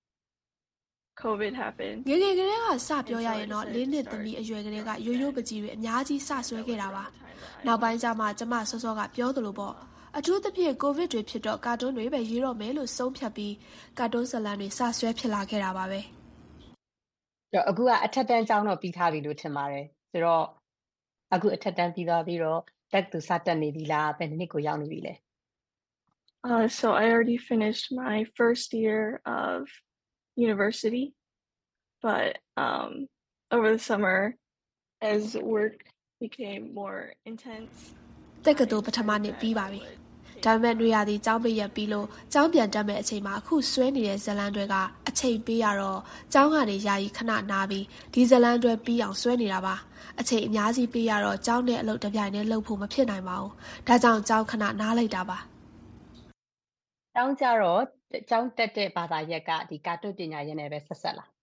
COVID happened. ငယ်ငယ်ကလေးကစပြောရရင်တော့လေးနှစ်သမီးအရွယ်ကလေးကရိုးရိုးပကြီးတွေအများကြီးစဆွဲခဲ့တာပါနောက်ပိုင်းကျမှကျမစောစောကပြောသလိုပေါ့အထူးသဖြင့်ကိုဗစ်တွေဖြစ်တော့ကာတွန်းတွေပဲရေးတော့မယ်လို့ဆုံးဖြတ်ပြီးကာတွန်းဇာတ်လမ်းတွေစဆွဲဖြစ်လာခဲ့တာပါပဲတော့အခုကအထက်တန်းကျောင်းတော့ပြီးထားပြီလို့ထင်ပါတယ်ဆိုတော့အခုအထက်တန်းပြီးသွားပြီးတော့တက်သူစတက်နေပြီလားဘယ်နှစ်ကိုရောက်နေပြီလဲ Uh, so I already finished my first year of university, but um, over the summer, as work became more intense. တက္ကသိုလ်ပထမနှစ်ပြီးပါပြီဒါပေမဲ့နေရာဒီကျောင်းပိတ်ရက်ပြီးလို့ကျောင်းပြန်တက်မဲ့အချိန်မှာအခုဆွဲနေတဲ့ဇလန်တွေကအချိန်ပေးရတော့ကျောင်းကနေယာယီခဏနားပြီးဒီဇလန်တွေပြီးအောင်ဆွဲနေတာပါအချိန်အများကြီးပေးရတော့ကျောင်းနဲ့အလုပ်တစ်ပြိုင်တည်းလုပ်ဖို့မဖြစ်နိုင်ပါဘူးဒါကြောင့်ကျောင်းခဏနားလိုက်တာပါကျောင်းကြတော့ကျောင်းတက်တဲ့ဘာသာရက်ကဒီကာတွန်းပညာရပ်နဲ့ပဲဆက်ဆက်လား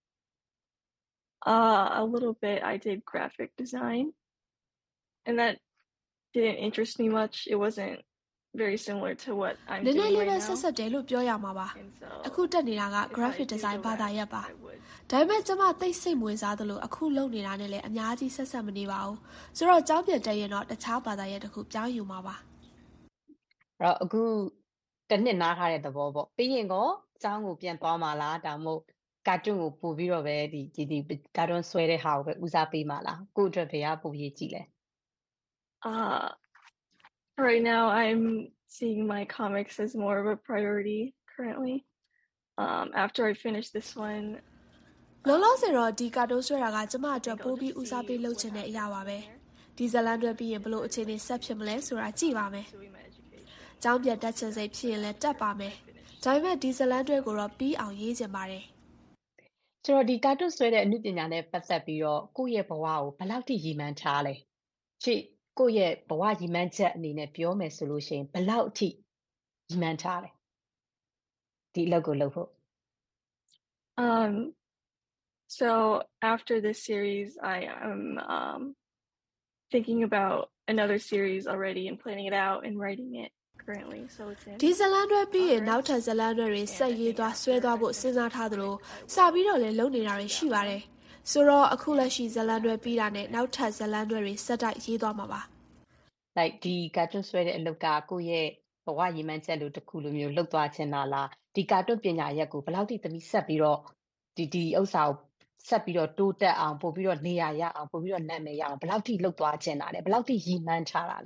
Uh, a little bit. I did graphic design, and that didn't interest me much. It wasn't very similar to what I'm နည်းနည်း doing လေးပဲ right ဆက် now. ဆက်တယ်လို့ပြောရမှာပါအခုတက်နေတာက graphic design ဘာသာရပ်ပါဒါပေမဲ့ကျမသိစိတ်မဝင်စားသလိုအခုလုပ်နေတာနဲ့လည်းအများကြီးဆက်ဆက်မနေပါဘူးဆိုတော့ကျောင်းပြန်တက်ရင်တော့တခြားဘာသာရပ်တစ်ခုပြောင်းယူမှာပါအဲ့တော့အခုတစ်နှစ်နားထားတဲ့သဘောပေါ့ပြီးရင်ကောကျောင်းကိုပြန်သွားမှာလားဒါမှမဟုတ်ကာတွန်းကိုပို့ပြီးတော့ပဲဒီဒီဒီကာတွန်းဆွဲတဲ့ဟာကိုပဲဦးစားပေးမှာလားကိုယ့်အတွက်ဘယ်ကပို့ရေးကြည့်လဲ Uh, right now, I'm seeing my comics as more of a priority currently. Um, after I finish this one, လောလောဆယ်တော့ဒီကာတွန်းဆွဲတာကကျမအတွက်ပိုပြီးဦးစားပေးလုပ်ချင်တဲ့အရာပါပဲဒီဇလန်တွေပြီးရင်ဘလို့အခြေအနေဆက်ဖြစ်မလဲဆိုတာကြည့်ပါမယ်ကျောင်းပြန်တက်ချင်စိတ်ဖြစ်ရင်လည်းတက်ပါမယ်ဒါပေမဲ့ဒီဇလန်တွေကိုတော့ပြီးအောင်ရေးချင်ပါတယ်ဆိုတော့ဒီကာတွန်းဆွဲတဲ့အမှုပညာနဲ့ပတ်သက်ပြီးတော့ကိုယ့်ရဲ့ဘဝကိုဘယ်လောက်ထိရည်မှန်းထားလဲရှေ့ကိုယ့်ရဲ့ဘဝရည်မှန်းချက်အနေနဲ့ပြောမယ်ဆိုလို့ရှိရင်ဘယ်လောက်ထိရည်မှန်းထားလဲဒီအလုပ်ကိုလုပ်ဖို့ um, so after this series, I am um, thinking about another series already and planning it out and writing it currently. So it's in. ဒီဇလန်တွေပြီးရင်နောက်ထပ်ဇလန်တွေဆက်ရေးသွားဆွဲသွားဖို့စဉ်းစားထားသလိုစပြီးတော့လည်းလုပ်နေတာတွေရှိပါတယ်ဆိုတော့အခုလက်ရှိဇလန်တွေပြီးတာနဲ့နောက်ထပ်ဇလန်တွေဆက်တိုက်ရေးသွားမှာပါ like ဒီကာတွန်းဆွဲတဲ့အလုပ်ကကိုယ့်ရဲ့ဘဝရည်မှန်းချက်လို့တစ်ခုလိုမျိုးလှုပ်သွားချင်တာလားဒီကာတွန်းပညာရက်ကိုဘယ်လောက်ထိသမီးဆက်ပြီးတော့ဒီဒီဥစ္စာကိုဆက်ပြီးတော့တိုးတက်အောင်ပို့ပြီးတော့နေရာရအောင်ပို့ပြီးတော့နာမည်ရအောင်ဘယ်လောက်ထိလှုပ်သွားချင်တာလဲဘယ်လောက်ထိရည်မှန်းထားတာလဲ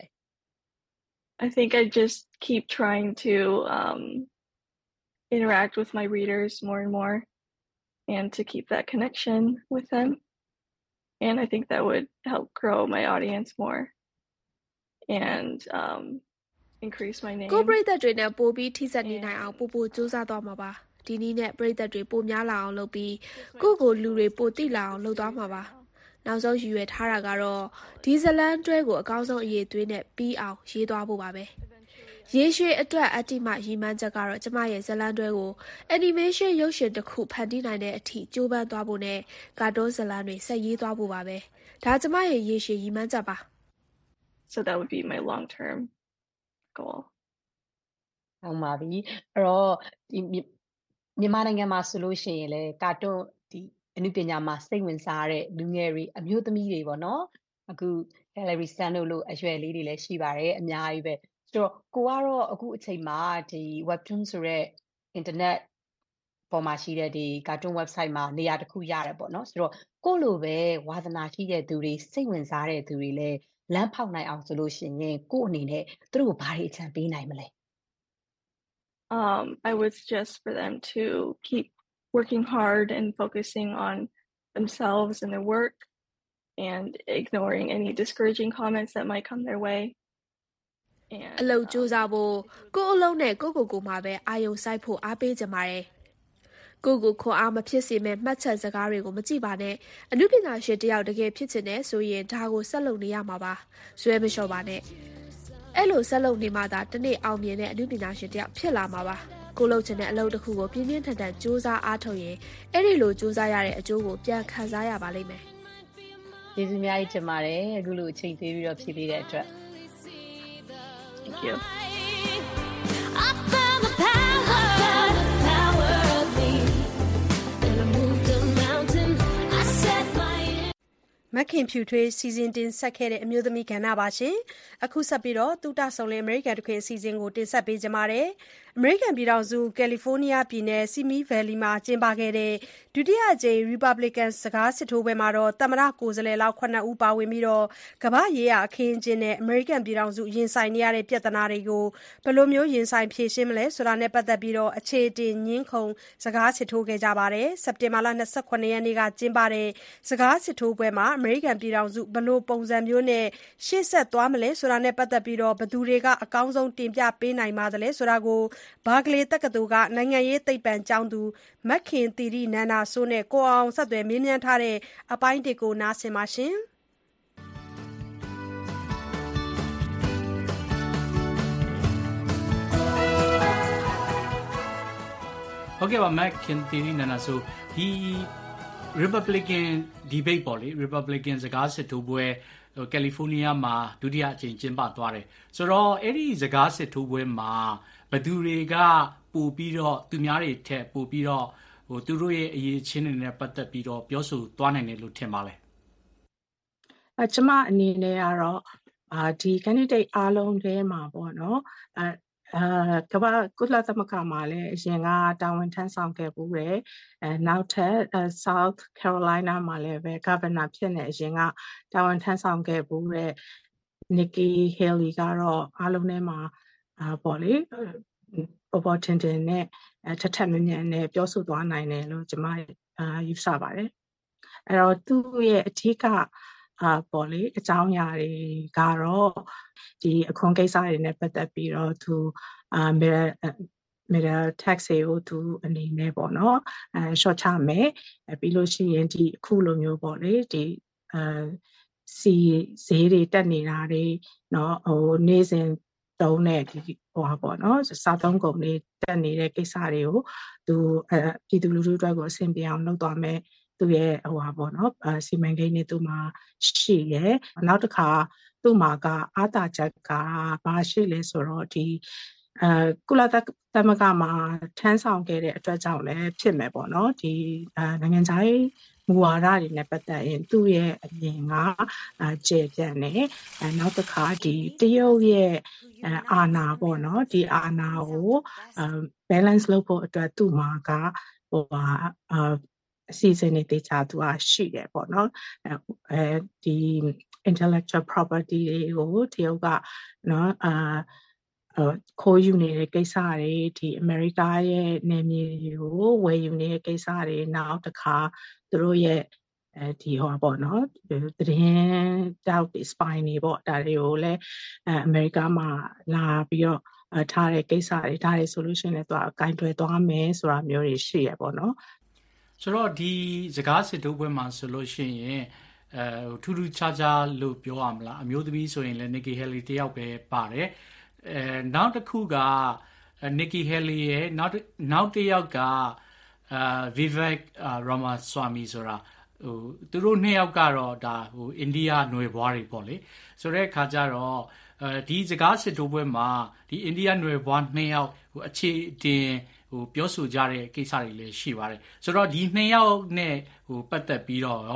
I think I just keep trying to um, interact with my readers more and more and to keep that connection with them. And I think that would help grow my audience more and um, increase my name. ကိုပရိသတ်တွေနဲ့ပိုပြီးထိစပ်နေနိုင်အောင်ပို့ပို့စူးစမ်းသွားမှာပါဒီနည်းနဲ့ပရိသတ်တွေပိုများလာအောင်လုပ်ပြီးကိုယ့်ကိုလူတွေပိုသိလာအောင်လုပ်သွားမှာပါနောက်ဆုံးရည်ရွယ်ထားတာကတော့ဒီဇလန်တွဲကိုအကောင်းဆုံးအရေးသွေးနဲ့ပြီးအောင်ရေးသွားဖို့ပါပဲရေရှည်အတွက်အတ္တိမရည်မှန်းချက်ကတော့ကျမရဲ့ဇလန်တွဲကို animation ရုပ်ရှင်တစ်ခုဖန်တီးနိုင်တဲ့အထိကြိုးပမ်းသွားဖို့နဲ့ကာတွန်းဇလန်တွေဆက်ရေးသွားဖို့ပါပဲဒါကျမရဲ့ရေရှည်ရည်မှန်းချက်ပါ So that would be my long-term goal. ဟုတ်ပါပြီအဲ့တော့ဒီမြန်မာနိုင်ငံမှာဆိုလို့ရှိရင်လေကာတွန်းဒီအနုပညာမှာစိတ်ဝင်စားတဲ့လူငယ်တွေအမျိုးသမီးတွေပေါ့နော်အခု Hillary Stanton လို့အရွယ်လေးတွေလည်းရှိပါတယ်အများကြီးပဲဆိုတော့ကိုကတော့အခုအချိန်မှာဒီ Webtoon ဆိုတဲ့ internet ပေါ်မှာရှိတဲ့ဒီ cartoon website မှာနေရာတစ်ခုရတယ်ပေါ့နော်ဆိုတော့ကိုလိုပဲဝါသနာရှိတဲ့သူတွေစိတ်ဝင်စားတဲ့သူတွေလည်းလမ်းဖောက်နိုင်အောင်ဆိုလို့ရှိရင်ကိုအနေနဲ့သူတို့ဘာတွေအကြံပေးနိုင်မလဲ Um, I would suggest for them to keep working hard and focusing on themselves and their work and ignoring any discouraging comments that might come their way. အလုပ်ကြိုးစားဖို့ကိုယ်အလုံးနဲ့ကိုကိုကိုမှာပဲအာယုံစိုက်ဖို့အားပေးကြပါတယ်ကိုကိုခွန်အားမဖြစ်စေမဲ့မှတ်ချက်စကားတွေကိုမကြည့်ပါနဲ့အနုပညာရှင်တယောက်တကယ်ဖြစ်ချင်တဲ့ဆိုရင်ဒါကိုဆက်လုပ်နေရမှာပါဆွဲမလျှော့ပါနဲ့အဲ့လိုဆက်လုပ်နေမှသာတနေ့အောင်မြင်တဲ့အနုပညာရှင်တယောက်ဖြစ်လာမှာပါကိုလုပ်ချင်တဲ့အလုပ်တစ်ခုကိုပြင်းပြင်းထန်ထန်စူးစမ်းအားထုတ်ရင်အဲ့ဒီလိုစူးစမ်းရတဲ့အကျိုးကိုပြန်ခံစားရပါလိမ့်မယ်ကျေးဇူးအများကြီးတင်ပါတယ်အခုလိုအချိန်ပေးပြီးတော့ဖြည့်ပေးတဲ့အတွက် Thank you မခင်ဖြူထွေးစီစဉ်တင်ဆက်ခဲ့တဲ့အမျိုးသမီးကဏ္ဍပါရှင်အခုဆက်ပြီးတော့တူတာဆောင်လင်အမေရိကန်တခွင်အစီအစဉ်ကိုတင်ဆက်ပေးကြပါမယ်အမေရိကန်ပြည်ထောင်စုကယ်လီဖိုးနီးယားပြည်နယ်စီမီဗယ်လီမှာကျင်းပခဲ့တဲ့ဒုတိယအကြိမ် Republican စကားစစ်ထိုးပွဲမှာတော့သမ္မတကိုယ်စားလှယ်လောက်ခုနှစ်ဦးပါဝင်ပြီးတော့ကမ္ဘာရေးရာအခင်းအကျင်းနဲ့အမေရိကန်ပြည်ထောင်စုရင်ဆိုင်နေရတဲ့ပြဿနာတွေကိုဘယ်လိုမျိုးရင်ဆိုင်ဖြေရှင်းမလဲဆိုတာနဲ့ပတ်သက်ပြီးတော့အခြေတင်ညင်းခုန်စကားစစ်ထိုးခဲ့ကြပါတယ်စက်တင်ဘာလ၂၇ရက်နေ့ကကျင်းပတဲ့စကားစစ်ထိုးပွဲမှာအမေရိကန်ပြည်ထောင်စုဘယ်လိုပုံစံမျိုးနဲ့ရှေ့ဆက်သွားမလဲဆိုတာနဲ့ပတ်သက်ပြီးတော့ဘယ်သူတွေကအကောင်းဆုံးတင်ပြပေးနိုင်ပါသလဲဆိုတာကိုဘာကလေးတက္ကသိုလ်ကနိုင်ငံရေးသိပ္ပံကျောင်းသူမက်ခင်သီရိနန္ဒာစိုးနဲ့ကိုအောင်ဆက်သွယ်မေးမြန်းထားတဲ့အပိုင်းတစ်ကိုနားဆင်ပါရှင်ဟုတ်ကဲ့ပါမက်ခင်သီရိနန္ဒာစိုးဒီ Republican debate ပေါ့လေ Republican စကားစစ်ထိုးပွဲကယ်လီဖိုးနီးယားမှာဒုတိယအကြိမ်ကျင်းပသွားတယ်ဆိုတော့အဲ့ဒီစကားစစ်ထိုးပွဲမှာဘယ်သူတွေကပို့ပြီးတော့သူများတွေထက်ပို့ပြီးတော့ဟိုသူတို့ရဲ့အရေးချင်းတွေနဲ့ပတ်သက်ပြီးတော့ပြောဆိုသွားနိုင်တယ်လို့ထင်ပါလဲအကျမအနေနဲ့ကတော့အာဒီ candidate အားလုံးထဲမှာပေါ့နော်အဲအာကမ္ဘာကုလသမဂ္ဂမှာလည်းအရင်ကတာဝန်ထမ်းဆောင်ခဲ့ပူးတယ်အဲနောက်ထပ် South Carolina မှာလည်းပဲ Governor ဖြစ်နေအရင်ကတာဝန်ထမ်းဆောင်ခဲ့ပူးတဲ့ Nikki Haley ကတော့အားလုံးထဲမှာအာပေါ့လေပေါ်ပေါ်ထင်ထင်နဲ့ထထမြမြနဲ့ပြောဆိုသွားနိုင်တယ်လို့ကျွန်မအာယူဆပါတယ်အဲ့တော့သူ့ရဲ့အထူးကအာပေါ့လေအကြောင်းအရာတွေကတော့ဒီအခွန်ကိစ္စတွေနဲ့ပတ်သက်ပြီးတော့သူအာမေမေရာ tax ကိုသူအနေနဲ့ပေါ့နော်အဲ short ချမယ်ပြီးလို့ရှိရင်ဒီအခုလိုမျိုးပေါ့လေဒီအာစီဈေးတွေတက်နေတာတွေเนาะဟိုနေ့စဉ်တုံးတဲ့ဒီဟိုပါပေါ့နော်စားသုံးကုန်တွေတက်နေတဲ့ကိစ္စတွေကိုသူအဲပြည်သူလူထုအတွက်ကိုအဆင်ပြေအောင်လုပ်သွားမယ်သူရဲ့ဟိုပါပေါ့နော်စီမံကိန်းတွေသူမှာရှိရယ်နောက်တစ်ခါသူ့မှာကအာသာချက်ကဘာရှိလဲဆိုတော့ဒီအဲကုလသမဂ္ဂမှာထမ်းဆောင်ခဲ့တဲ့အတွက်ကြောင့်လည်းဖြစ်မယ်ပေါ့နော်ဒီနိုင်ငံခြားရေးမူဝါဒတွေနဲ့ပတ်သက်ရင်သူ့ရဲ့အမြင်ကကျေပြန့်နေအဲနောက်တစ်ခါဒီတရုတ်ရဲ့အာဏာပေါ့နော်ဒီအာဏာကို balance လုပ်ဖို့အတွက်သူ့မှာကဟိုပါအစီအစဉ်တွေတေချာသူကရှိတယ်ပေါ့နော်အဲဒီ intellectual property တွေကိုတရုတ်ကနော်အာခိုးယူနေတဲ့ကိစ္စတွေဒီ America ရဲ့နယ်မြေတွေကိုဝယ်ယူနေတဲ့ကိစ္စတွေနောက်တစ်ခါသူတို့ရဲ့အဲဒီဟောပေါ့နော်သတင်းတောက် spy တွေပေါ့ဒါတွေကိုလည်းအမေရိကမှာလာပြီးတော့ထားတဲ့ကိစ္စတွေဒါတွေဆိုလို့ရှိရင်လည်းသူကကင်တွယ်သွားမယ်ဆိုတာမျိုးတွေရှိရပေါ့နော်ဆိုတော့ဒီစကားစစ်ထိုးပွဲမှာဆိုလို့ရှိရင်အဲထူးထူးခြားခြားလို့ပြောရမလားအမျိုးသမီးဆိုရင်လည်း Nikki Haley တယောက်ပဲပါတယ်အဲနောက်တစ်ခုက Nikki Haley ရဲ့နောက်နောက်တစ်ယောက်ကအာ Vivek Ramaswamy ဆိုတာဟိုသူတို့နှစ်ယောက်ကတော့ဒါဟိုအိန္ဒိယနွယ်ဘွားတွေပေါ့လေဆိုတဲ့အခါကျတော့အဲဒီစကားစစ်ထိုးပွဲမှာဒီအိန္ဒိယနွယ်ဘွားနှစ်ယောက်ဟိုအခြေတင်ဟိုပြောဆိုကြတဲ့ကိစ္စတွေလည်းရှိပါတယ်ဆိုတော့ဒီနှစ်ယောက်နဲ့ဟိုပတ်သက်ပြီးတော့ရော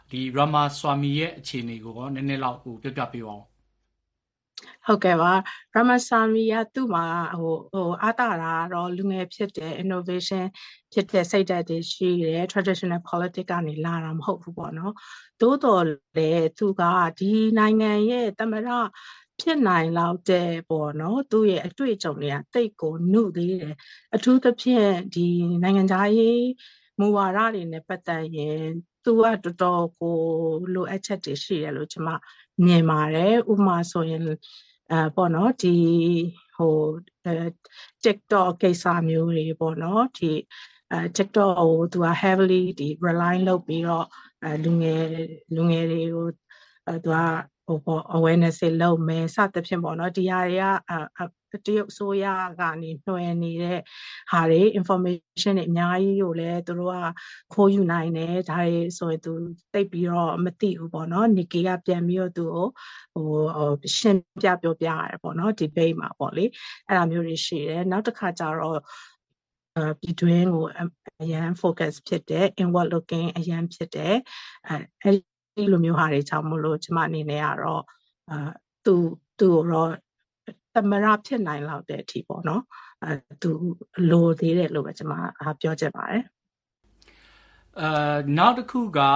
ဒီ Ramaswamy ရဲ့အခြေအနေကိုနည်းနည်းလောက်ဟိုပြပြပေးပါဦးဟုတ်ကဲ့ပါ Ramaswamy ကသူ့မှာဟိုဟိုအားတာတာတော့လူငယ်ဖြစ်တဲ့ innovation ဖြစ်တဲ့စိတ်ဓာတ်တွေရှိတယ် traditional politics ကနေလာတာမဟုတ်ဘူးပေါ့နော်သို့တော်လည်းသူကဒီနိုင်ငံရဲ့သမ္မတဖြစ်နိုင်လောက်တဲ့ပေါ့နော်သူ့ရဲ့အတွေ့အကြုံတွေကတိတ်ကိုနှုတ်သေးတယ်အထူးသဖြင့်ဒီနိုင်ငံသားရေးမူဝါဒတွေနဲ့ပတ်သက်ရင်သူကတော်တော်ကိုလိုအပ်ချက်တွေရှိတယ်လို့ကျွန်မမြင်ပါတယ်ဥပမာဆိုရင်အဲပေါ့နော်ဒီဟို TikTok ကိစ္စမျိုးတွေပေါ့နော်ဒီအဲ TikTok ကိုသူက heavily ဒီ rely လုပ်ပြီးတော့အဲလူငယ်လူငယ်တွေကိုအဲသူကဟိုပေါ့ awareness လုပ်မယ်စသဖြင့်ပေါ့နော်ဒီဟာတွေကအဲတရုတ်ဆိုရကနေနှွှဲနေတဲ့ဟာတွေ information တွေအများကြီးကိုလည်းသူတို့ကခိုးယူနိုင်တယ်ဒါတွေဆိုရင်သူသိပြီးတော့မသိဘူးပေါ့နော် Nikki ကပြန်ပြီးတော့သူ့ကိုဟိုရှင်းပြပြောပြရတယ်ပေါ့နော် debate မှာပေါ့လေအဲ့လိုမျိုးတွေရှိတယ်နောက်တစ်ခါကျတော့အဲပြည်တွင်းကိုအရန် focus ဖြစ်တဲ့ inward looking အရန်ဖြစ်တဲ့အဲအဲ့ဒီလိုမျိုးဟာတွေကြောင့်မလို့ကျွန်မအနေနဲ့ကတော့အဲသူသူ့တော့သမရဖြစ်နိုင်လောက်တဲ့အထိပေါ့နော်အဲသူလိုသေးတယ်လို့ပဲကျွန်မပြောချင်ပါတယ်အဲနောက်တစ်ခုက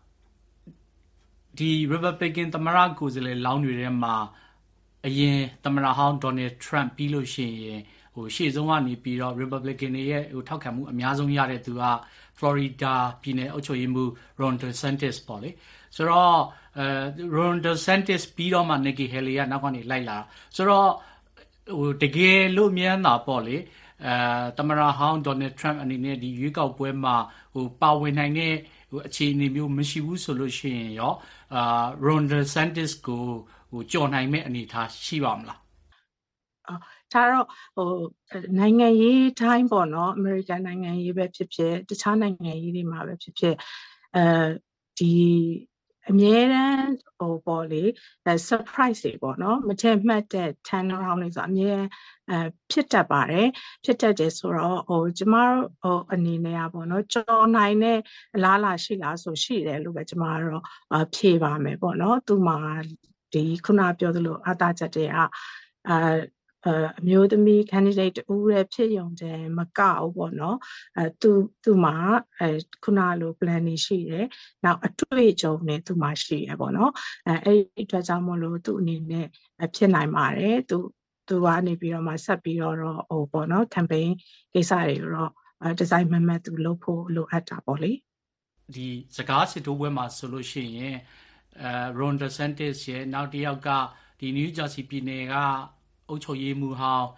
ဒီ Republican သမရကိုယ်စားလှယ်လောင်းတွေထဲမှာအရင်သမရဟောင်း Donald Trump ပြီးလို့ရှိရင်ဟိုရှေ့ဆုံးကနေပြီးတော့ Republican တွေရဲ့ဟိုထောက်ခံမှုအများဆုံးရတဲ့သူက Florida ပြည်နယ်အုပ်ချုပ်ရေးမှူး Ron DeSantis ပေါ့လေဆိုတော့အဲ Ron DeSantis ပြီးတော့မှ Nikki Haley ကနောက်ကနေလိုက်လာဆိုတော့ဟိုတကယ်လို့မြန်တာပေါ့လေအဲသမရဟောင်း Donald Trump အနေနဲ့ဒီရွေးကောက်ပွဲမှာဟိုပါဝင်နိုင်တဲ့ဟိုအခြေအနေမျိုးမရှိဘူးဆိုလို့ရှိရင်ရောအာ Ron DeSantis ကိုဟိုကြော်နိုင်မဲ့အနေအထားရှိပါမလားဒါတော့ဟိုနိုင်ငံရေးတိုင်းပေါ့နော်အမေရိကန်နိုင်ငံရေးပဲဖြစ်ဖြစ်တခြားနိုင်ငံရေးတွေမှာပဲဖြစ်ဖြစ်အဲဒီအမြဲတမ်းဟိုပေါ့လေ surprise တွေပေါ့နော်မထင်မှတ်တဲ့ turn around တွေဆိုအမြဲအဲဖြစ်တတ်ပါတယ်ဖြစ်တတ်တယ်ဆိုတော့ဟိုကျမတို့ဟိုအနေနဲ့อ่ะပေါ့နော်ကြော်နိုင်တဲ့အလားအလာရှိလားဆိုရှိတယ်လို့ပဲကျမတို့ဖြေပါမယ်ပေါ့နော်သူမှာဒီခုနပြောသလိုအတားချက်တွေကအဲအမျိုးသမီး candidate တူရဲ့ဖြစ်ရုံတည်းမကဘူးပေါ့နော်အဲသူသူမှာအဲခုနလို plan နေရှိတယ်နောက်အတွေ့အကြုံနဲ့သူမှာရှိရပေါ့နော်အဲအဲ့ဒီအတွက်ကြောင့်မလို့သူအနေနဲ့ဖြစ်နိုင်ပါတယ်သူသူကနေပြီးတော့မှဆက်ပြီးတော့ဟိုပေါ့နော် campaign ကိစ္စတွေတော့ design မှန်မှန်သူလုပ်ဖို့လိုအပ်တာပေါ့လေဒီစကားစစ်တိုးပွဲမှာဆိုလို့ရှိရင်အဲ Ron DeSantis ရဲ့နောက်တစ်ယောက်ကဒီ New Jersey ပြည်နယ်ကအုပ်ချုပ်ရေးမှူးဟောင်း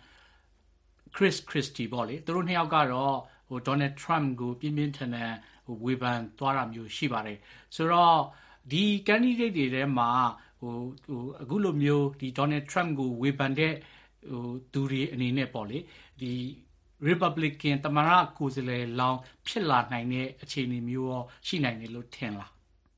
Chris Christie ပေါ့လေသူတို့နှစ်ယောက်ကတော့ဟို Donald Trump ကိုပြင်းပြင်းထန်ထန်ဟိုဝေဖန်သွားတာမျိုးရှိပါတယ်ဆိုတော့ဒီ candidate တွေထဲမှာဟိုဟိုအခုလိုမျိုးဒီ Donald Trump ကိုဝေဖန်တဲ့ဟိုသူတွေအနေနဲ့ပေါ့လေဒီ Republican သမရကိုယ်စားလှယ်လောင်းဖြစ်လာနိုင်တဲ့အခြေအနေမျိုးရောရှိနိုင်တယ်လို့ထင်လား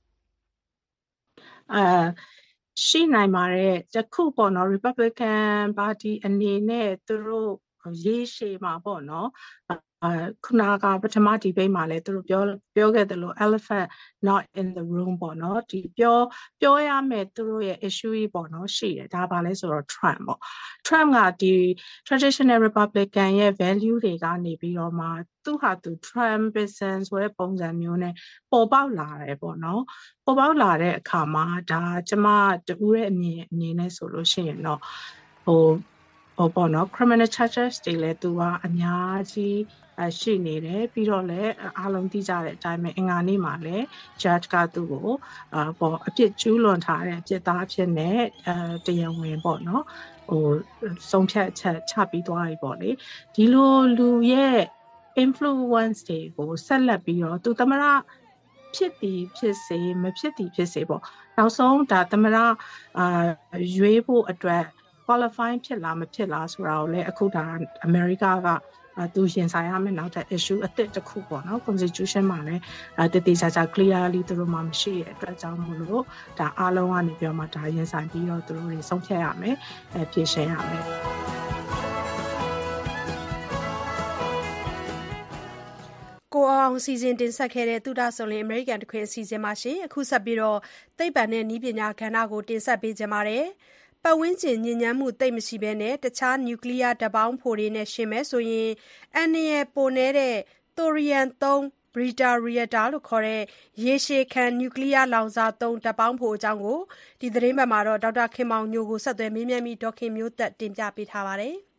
အာရှိနိုင်ပါတယ်တခုပေါ့နော် Republican Party အနေနဲ့သူတို့ရေးရှည်မှာပေါ့နော်အာခုနကပထမ debate မှာလည်းသူတို့ပြောပြောခဲ့တယ်လို့ elephant not in the room ပေါ့နော်ဒီပြောပြောရမယ်သူတို့ရဲ့ issue ကြီးပေါ့နော်ရှိတယ်ဒါပါလဲဆိုတော့ Trump ပေါ့ Trump ကဒီ traditional Republican ရဲ့ value တွေကနေပြီးတော့မှသူဟာသူ Trumpism ဆိုတဲ့ပုံစံမျိုးနဲ့ပေါ်ပေါက်လာတယ်ပေါ့နော်ပေါ်ပေါက်လာတဲ့အခါမှာဒါကျမတူရဲ့အမြင်အနေနဲ့ဆိုလို့ရှိရင်တော့ဟိုဟိုပေါ့နော် criminal charges တွေလည်းသူကအများကြီးအရှိနေတယ်ပြီးတော့လည်းအားလုံးသိကြတဲ့အတိုင်းပဲအင်္ဂါနေ့မှာလည်း judge ကသူ့ကိုအပေါ်အပြစ်ကျူးလွန်ထားတဲ့အပြစ်သားအဖြစ်နဲ့အဲတရားဝင်ပေါ့နော်ဟိုဆုံးဖြတ်ချက်ချပြီးသွားပြီပေါ့လေဒီလိုလူရဲ့ influence တွေကိုဆက်လက်ပြီးတော့သူသမရဖြစ်သည်ဖြစ်စေမဖြစ်သည်ဖြစ်စေပေါ့နောက်ဆုံးဒါသမရအာရွေးဖို့အတွက် qualifying ဖြစ်လားမဖြစ်လားဆိုတာကိုလည်းအခုဒါ America ကသူရင်ဆိုင်ရမယ့်နောက်ထပ် issue အသစ်တစ်ခုပေါ့နော် constitution မှာလည်းတည်တည်ချာချာ clearly သူတို့မှမရှိတဲ့အတွက်ကြောင့်မို့လို့ဒါအားလုံးကနေပြောမှဒါရင်ဆိုင်ပြီးတော့သူတို့တွေဆုံးဖြတ်ရမယ်အဖြေရှင်းရမယ်ကိုအောင်အစီအစဉ်တင်ဆက်ခဲ့တဲ့သုဒစုံလင်အမေရိကန်တခွင်အစီအစဉ်မှာအခုဆက်ပြီးသိပ္ပံနဲ့နည်းပညာကဏ္ဍကိုတင်ဆက်ပေးကြပါမယ်။ပတ်ဝန်းကျင်ညစ်ညမ်းမှုသိပ်မရှိဘဲတခြားနျူကလ িয়ার ဓာတ်ပေါင်းဖိုတွေနဲ့ယှဉ်မယ်ဆိုရင်အန္တရာယ်ပိုနည်းတဲ့ Thorium သုံး Breeder Reactor လို့ခေါ်တဲ့ရေရှည်ခံနျူကလ িয়ার လောင်စာသုံးဓာတ်ပေါင်းဖိုအကြောင်းဒီသီတင်းပတ်မှာဒေါက်တာခင်မောင်ညိုကိုဆက်သွယ်မေးမြန်းပြီးဒေါ်ခင်မျိုးသက်တင်ပြပေးထားပါတယ်။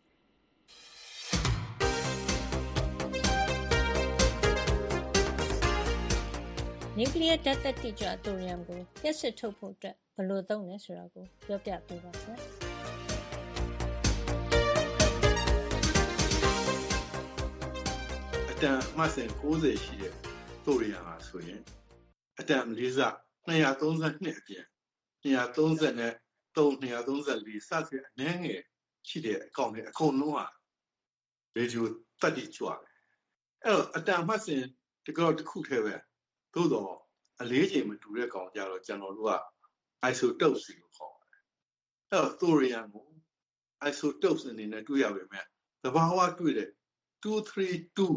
နျူကလ িয়ার ဓာတ်သတ္တိကြွ Thorium ကိုလျှပ်စစ်ထုတ်ဖို့အတွက်ဘယ်လိုသုံးလဲဆိုတာကိုပြောပြပေးပါဆရာ။အတန်အမှတ်စဉ်၉၀ရှိတဲ့ Thorium ဟာဆိုရင်အတန်လေးစ၂၃၂အပြင်၂၃၃ ၂၃၄စသဖြင့်အနည်းငယ်ရှိတဲ့အကောင်တွေအကုန်လုံးဟာရေဒီယိုသတ္တိကြွတယ်။အဲ့တော့အတန်အမှတ်စဉ်တကောတစ်ခုတည်းပဲသို့တော့အလေးချိန်မတူတဲ့ကောင်ကြတော့ကျွန်တော်တို့က isotopes လို့ခေါ်ပါတယ်။အဲ့တော့ Thorium ကို isotopes အနေနဲ့တွေ့ရပေမဲ့သဘာဝတွေ့တဲ့two three two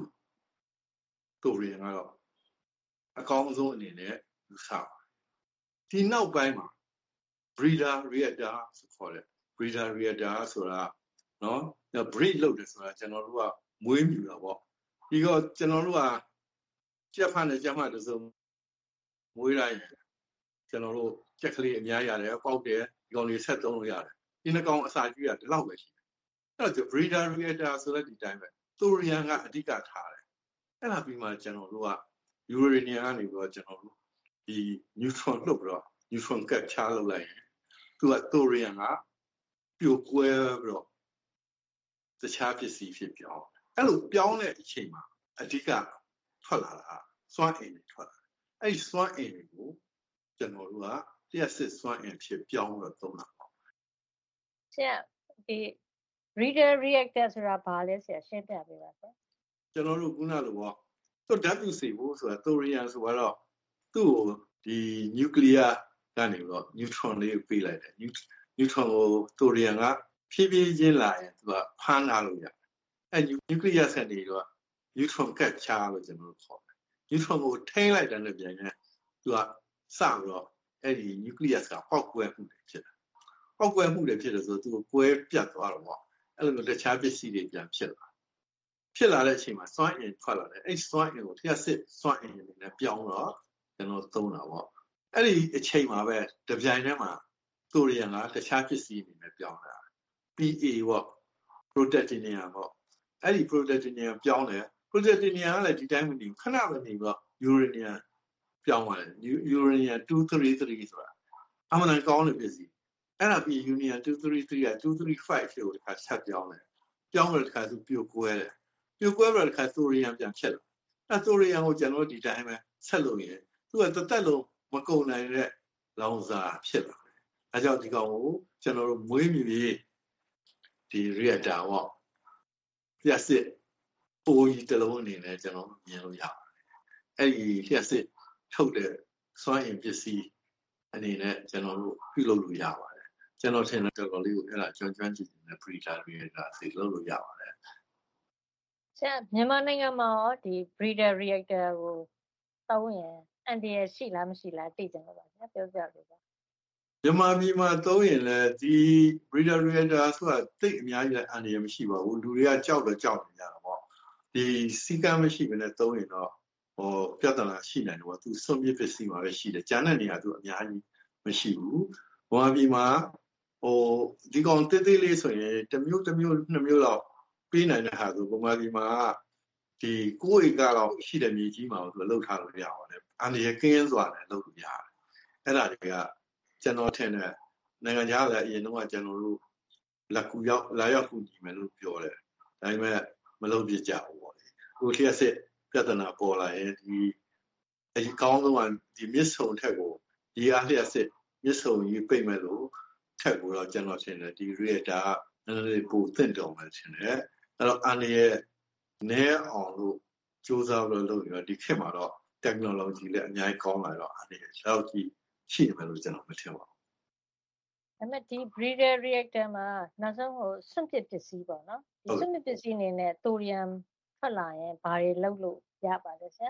Thorium ကတော့အကောင်းဆုံးအနေနဲ့ယူဆပါတယ်။ဒီနောက်ပိုင်းမှာ breeder reactor ဆိုခေါ်တဲ့ breeder reactor ဆိုတာနော် breed လုပ်တယ်ဆိုတာကျွန်တော်တို့ကမွေးမြူတာပေါ့။ဒီတော့ကျွန်တော်တို့ကကြက်ဖန်နဲ့ကြက်မတစုံမွေးလိုက်ကျွန်တော်တို့ကြက်ကလေးအများရတယ်ပေါက်တယ်ဒီကောင်လေးဆက်သုံးလို့ရတယ်ဒီနှကောင်အစာကျွေးရဒီလောက်ပဲရှိတယ်အဲ့တော့ breeder reactor ဆိုတဲ့ဒီတိုင်းပဲ Thorium ကအဓိကထားတယ်အဲ့ဒါပြီးမှကျွန်တော်တို့က uranium ကနေပြီးတော့ကျွန်တော်တို့ဒီ neutron လှုပ်ပြီးတော့ neutron capture လုပ်လိုက်ရင်သူက Thorium ကပြိုကွဲပြီးတော့တခြားပစ္စည်းဖြစ်ပြောင်းအဲ့လိုပြောင်းတဲ့အချိန်မှာအဓိကထွက်လာတာစွမ်းအင်တွေထွက်လာအဲ့ဒီစွမ်းအင်တွေကိုကျွန်တော်တို့ကလျှပ်စစ်စွမ်းအင်ဖြစ်ပြောင်းလို့သုံးတာပေါ့ဆရာဒီ breeder reactor ဆိုတာဘာလဲဆရာရှင်းပြပေးပါဆရာကျွန်တော်တို့ခုနလိုပေါ့သူဓာတ်ပြုစီဖို့ဆိုတာ Thorium ဆိုတော့သူ့ကိုဒီ nuclear ကနေတော့ neutron လေးကိုပေးလိုက်တယ် neutron ကို Thorium ကဖြည်းဖြည်းချင်းလာရင်သူကဖမ်းလာလို့ရတယ်အဲ့ nuclear ဆက်နေတော့ neutron capture လို့ကျွန်တော်တို့ခေါ်တယ် neutron ကိုထိန်းလိုက်တဲ့နဲ့ပြန်ရင်သူကစပြီးတော့အဲ့ဒီ nucleus ကပောက်ကွဲမှုတွေဖြစ်တယ်ပောက်ကွဲမှုတွေဖြစ်တယ်ဆိုတော့သူကကွဲပြတ်သွားတော့ပေါ့အဲ့လိုတခြားပစ္စည်းတွေပြန်ဖြစ်လာဖြစ်လာတဲ့အချိန်မှာစွမ်းအင်ထွက်လာတယ်အဲ့စွမ်းအင်ကိုလျှပ်စစ်စွမ်းအင်တွေနဲ့ပြောင်းတော့ကျွန်တော်သုံးတာပေါ့အဲ့ဒီအချိန်မှာပဲတပြိုင်တည်းမှာ Thorium ကတခြားပစ္စည်းတွေနဲ့ပြောင်းလာ P A ပေါ့ Protactinium ပေါ့အဲ့ဒီ Protactinium ပြောင်းတယ် Protactinium ကလည်းဒီတိုင်းမနေဘူးခဏပဲနေပြီးတော့ Uranium ပြောင်းသွားတယ် Uranium two thirty threeဆိုတာအမှန်တန်ကောင်းတဲ့ပစ္စည်းအဲ့ဒါပြီး Uranium two thirty threeကtwo thirty-fiveကိုတစ်ခါဆက်ပြောင်းတယ်ပြောင်းတော့တစ်ခါသူပြိုကွဲတယ်ပြိုကွဲတော့တစ်ခါ Thorium ပြန်ဖြစ်လာအဲ့ Thorium ကိုကျွန်တော်ဒီတိုင်းပဲဆက်လို့ရင်သူကတစ်သက်လုံးမကုန်နိုင်တဲ့လောင်စာဖြစ်လာတယ်အဲကြောင့်ဒီကောင်ကိုကျွန်တော်တို့မွေးမြူရေးဒီ reactor ပေါ့လျှပ်စစ်ပိုးကြီးတစ်လုံးအနေနဲ့ကျွန်တော်မြင်လို့ရပါတယ်အဲ့ဒီလျှပ်စစ်ထုတ်တဲ့စွမ်းအင်ပစ္စည်းအနေနဲ့ကျွန်တော်တို့ပြုလုပ်လို့ရပါတယ်ကျွန်တော်ထင်တယ်တော်တော်လေးကိုအဲ့ဒါကျွမ်းကျွမ်းကျင်ကျင်နဲ့ breeder reactor စိတ်လုပ်လို့ရပါတယ်ဆရာမြန်မာနိုင်ငံမှာရောဒီ breeder reactor ကိုတောင်းရင်အန်တီရရှိလားမရှိလားသိကြမှာပါဆရာပြောပြပေးပါမြန်မာပြည်မှာသုံးရင်လည်းဒီ breeder reactor ဆိုတာတိတ်အများကြီးလည်းအန်တီရမရှိပါဘူးလူတွေကကြောက်တော့ကြောက်နေကြတာပေါ့ဒီစီကံမရှိဘဲနဲ့သုံးရင်တော့ဟိုပြဿနာရှိနိုင်တယ်ပေါ့သူစွန့်ပစ်ပစ္စည်းမှာပဲရှိတယ်ကျန်တဲ့နေရာသူအများကြီးမရှိဘူးဘဝပြည်မှာဟိုဒီကောင်တေးသေးလေးဆိုရင်တစ်မျိုးတစ်မျိုးနှစ်မျိုးလောက်ပေးနိုင်တဲ့ဟာဆိုဘဝပြည်မှာဒီကိုယ်ဧကလောက်ရှိတဲ့မြေကြီးမှာသူလှုပ်ထားလို့ရပါတယ်အန်ဒီရကင်းစွာနဲ့လှုပ်လို့ရတယ်အဲ့ဒါတွေကကျွန်တော်ထင်တယ်နိုင်ငံခြားလည်းအရင်တော့ကျွန်တော်တို့လက်ကူရောက်လာရောက်ကူညီမယ်လို့ပြောတယ်ဒါပေမဲ့မလုပ်ပြကြဘူးပေါ့လေဟိုလျှက်စစ်ပြဿနာပေါ်လာရင်ဒီအကောင်းဆုံးကဒီမြစ်ဆုံထက်ကိုဒီအားလျှက်စစ်မြစ်ဆုံကြီးပြိမ့်မဲ့လို့ထက်ကိုတော့ကျွန်တော်ထင်တယ်ဒီ reactor ကနည်းနည်းပိုသင့်တော်မယ်ထင်တယ်အဲ့တော့အန်ဒီရဲ့နဲအောင်လို့စူးစမ်းလို့လုပ်ရဒီခေတ်မှာတော့ technology လည်းအများကြီးကောင်းလာတော့အန်ဒီရဲ့လောက်ကြီးရှိတယ်လို့ကျွန်တော်မထင်ပါဘူးဒါပေမဲ့ဒီ breeder reactor မှာနောက်ဆုံးဟိုစွန့်ပစ်ပစ္စည်းပေါ့နော်ဒီစွန့်ပစ်ပစ္စည်းအနေနဲ့ Thorium ထွက်လာရင်ဘာတွေလုပ်လို့ရပါလဲဆရာ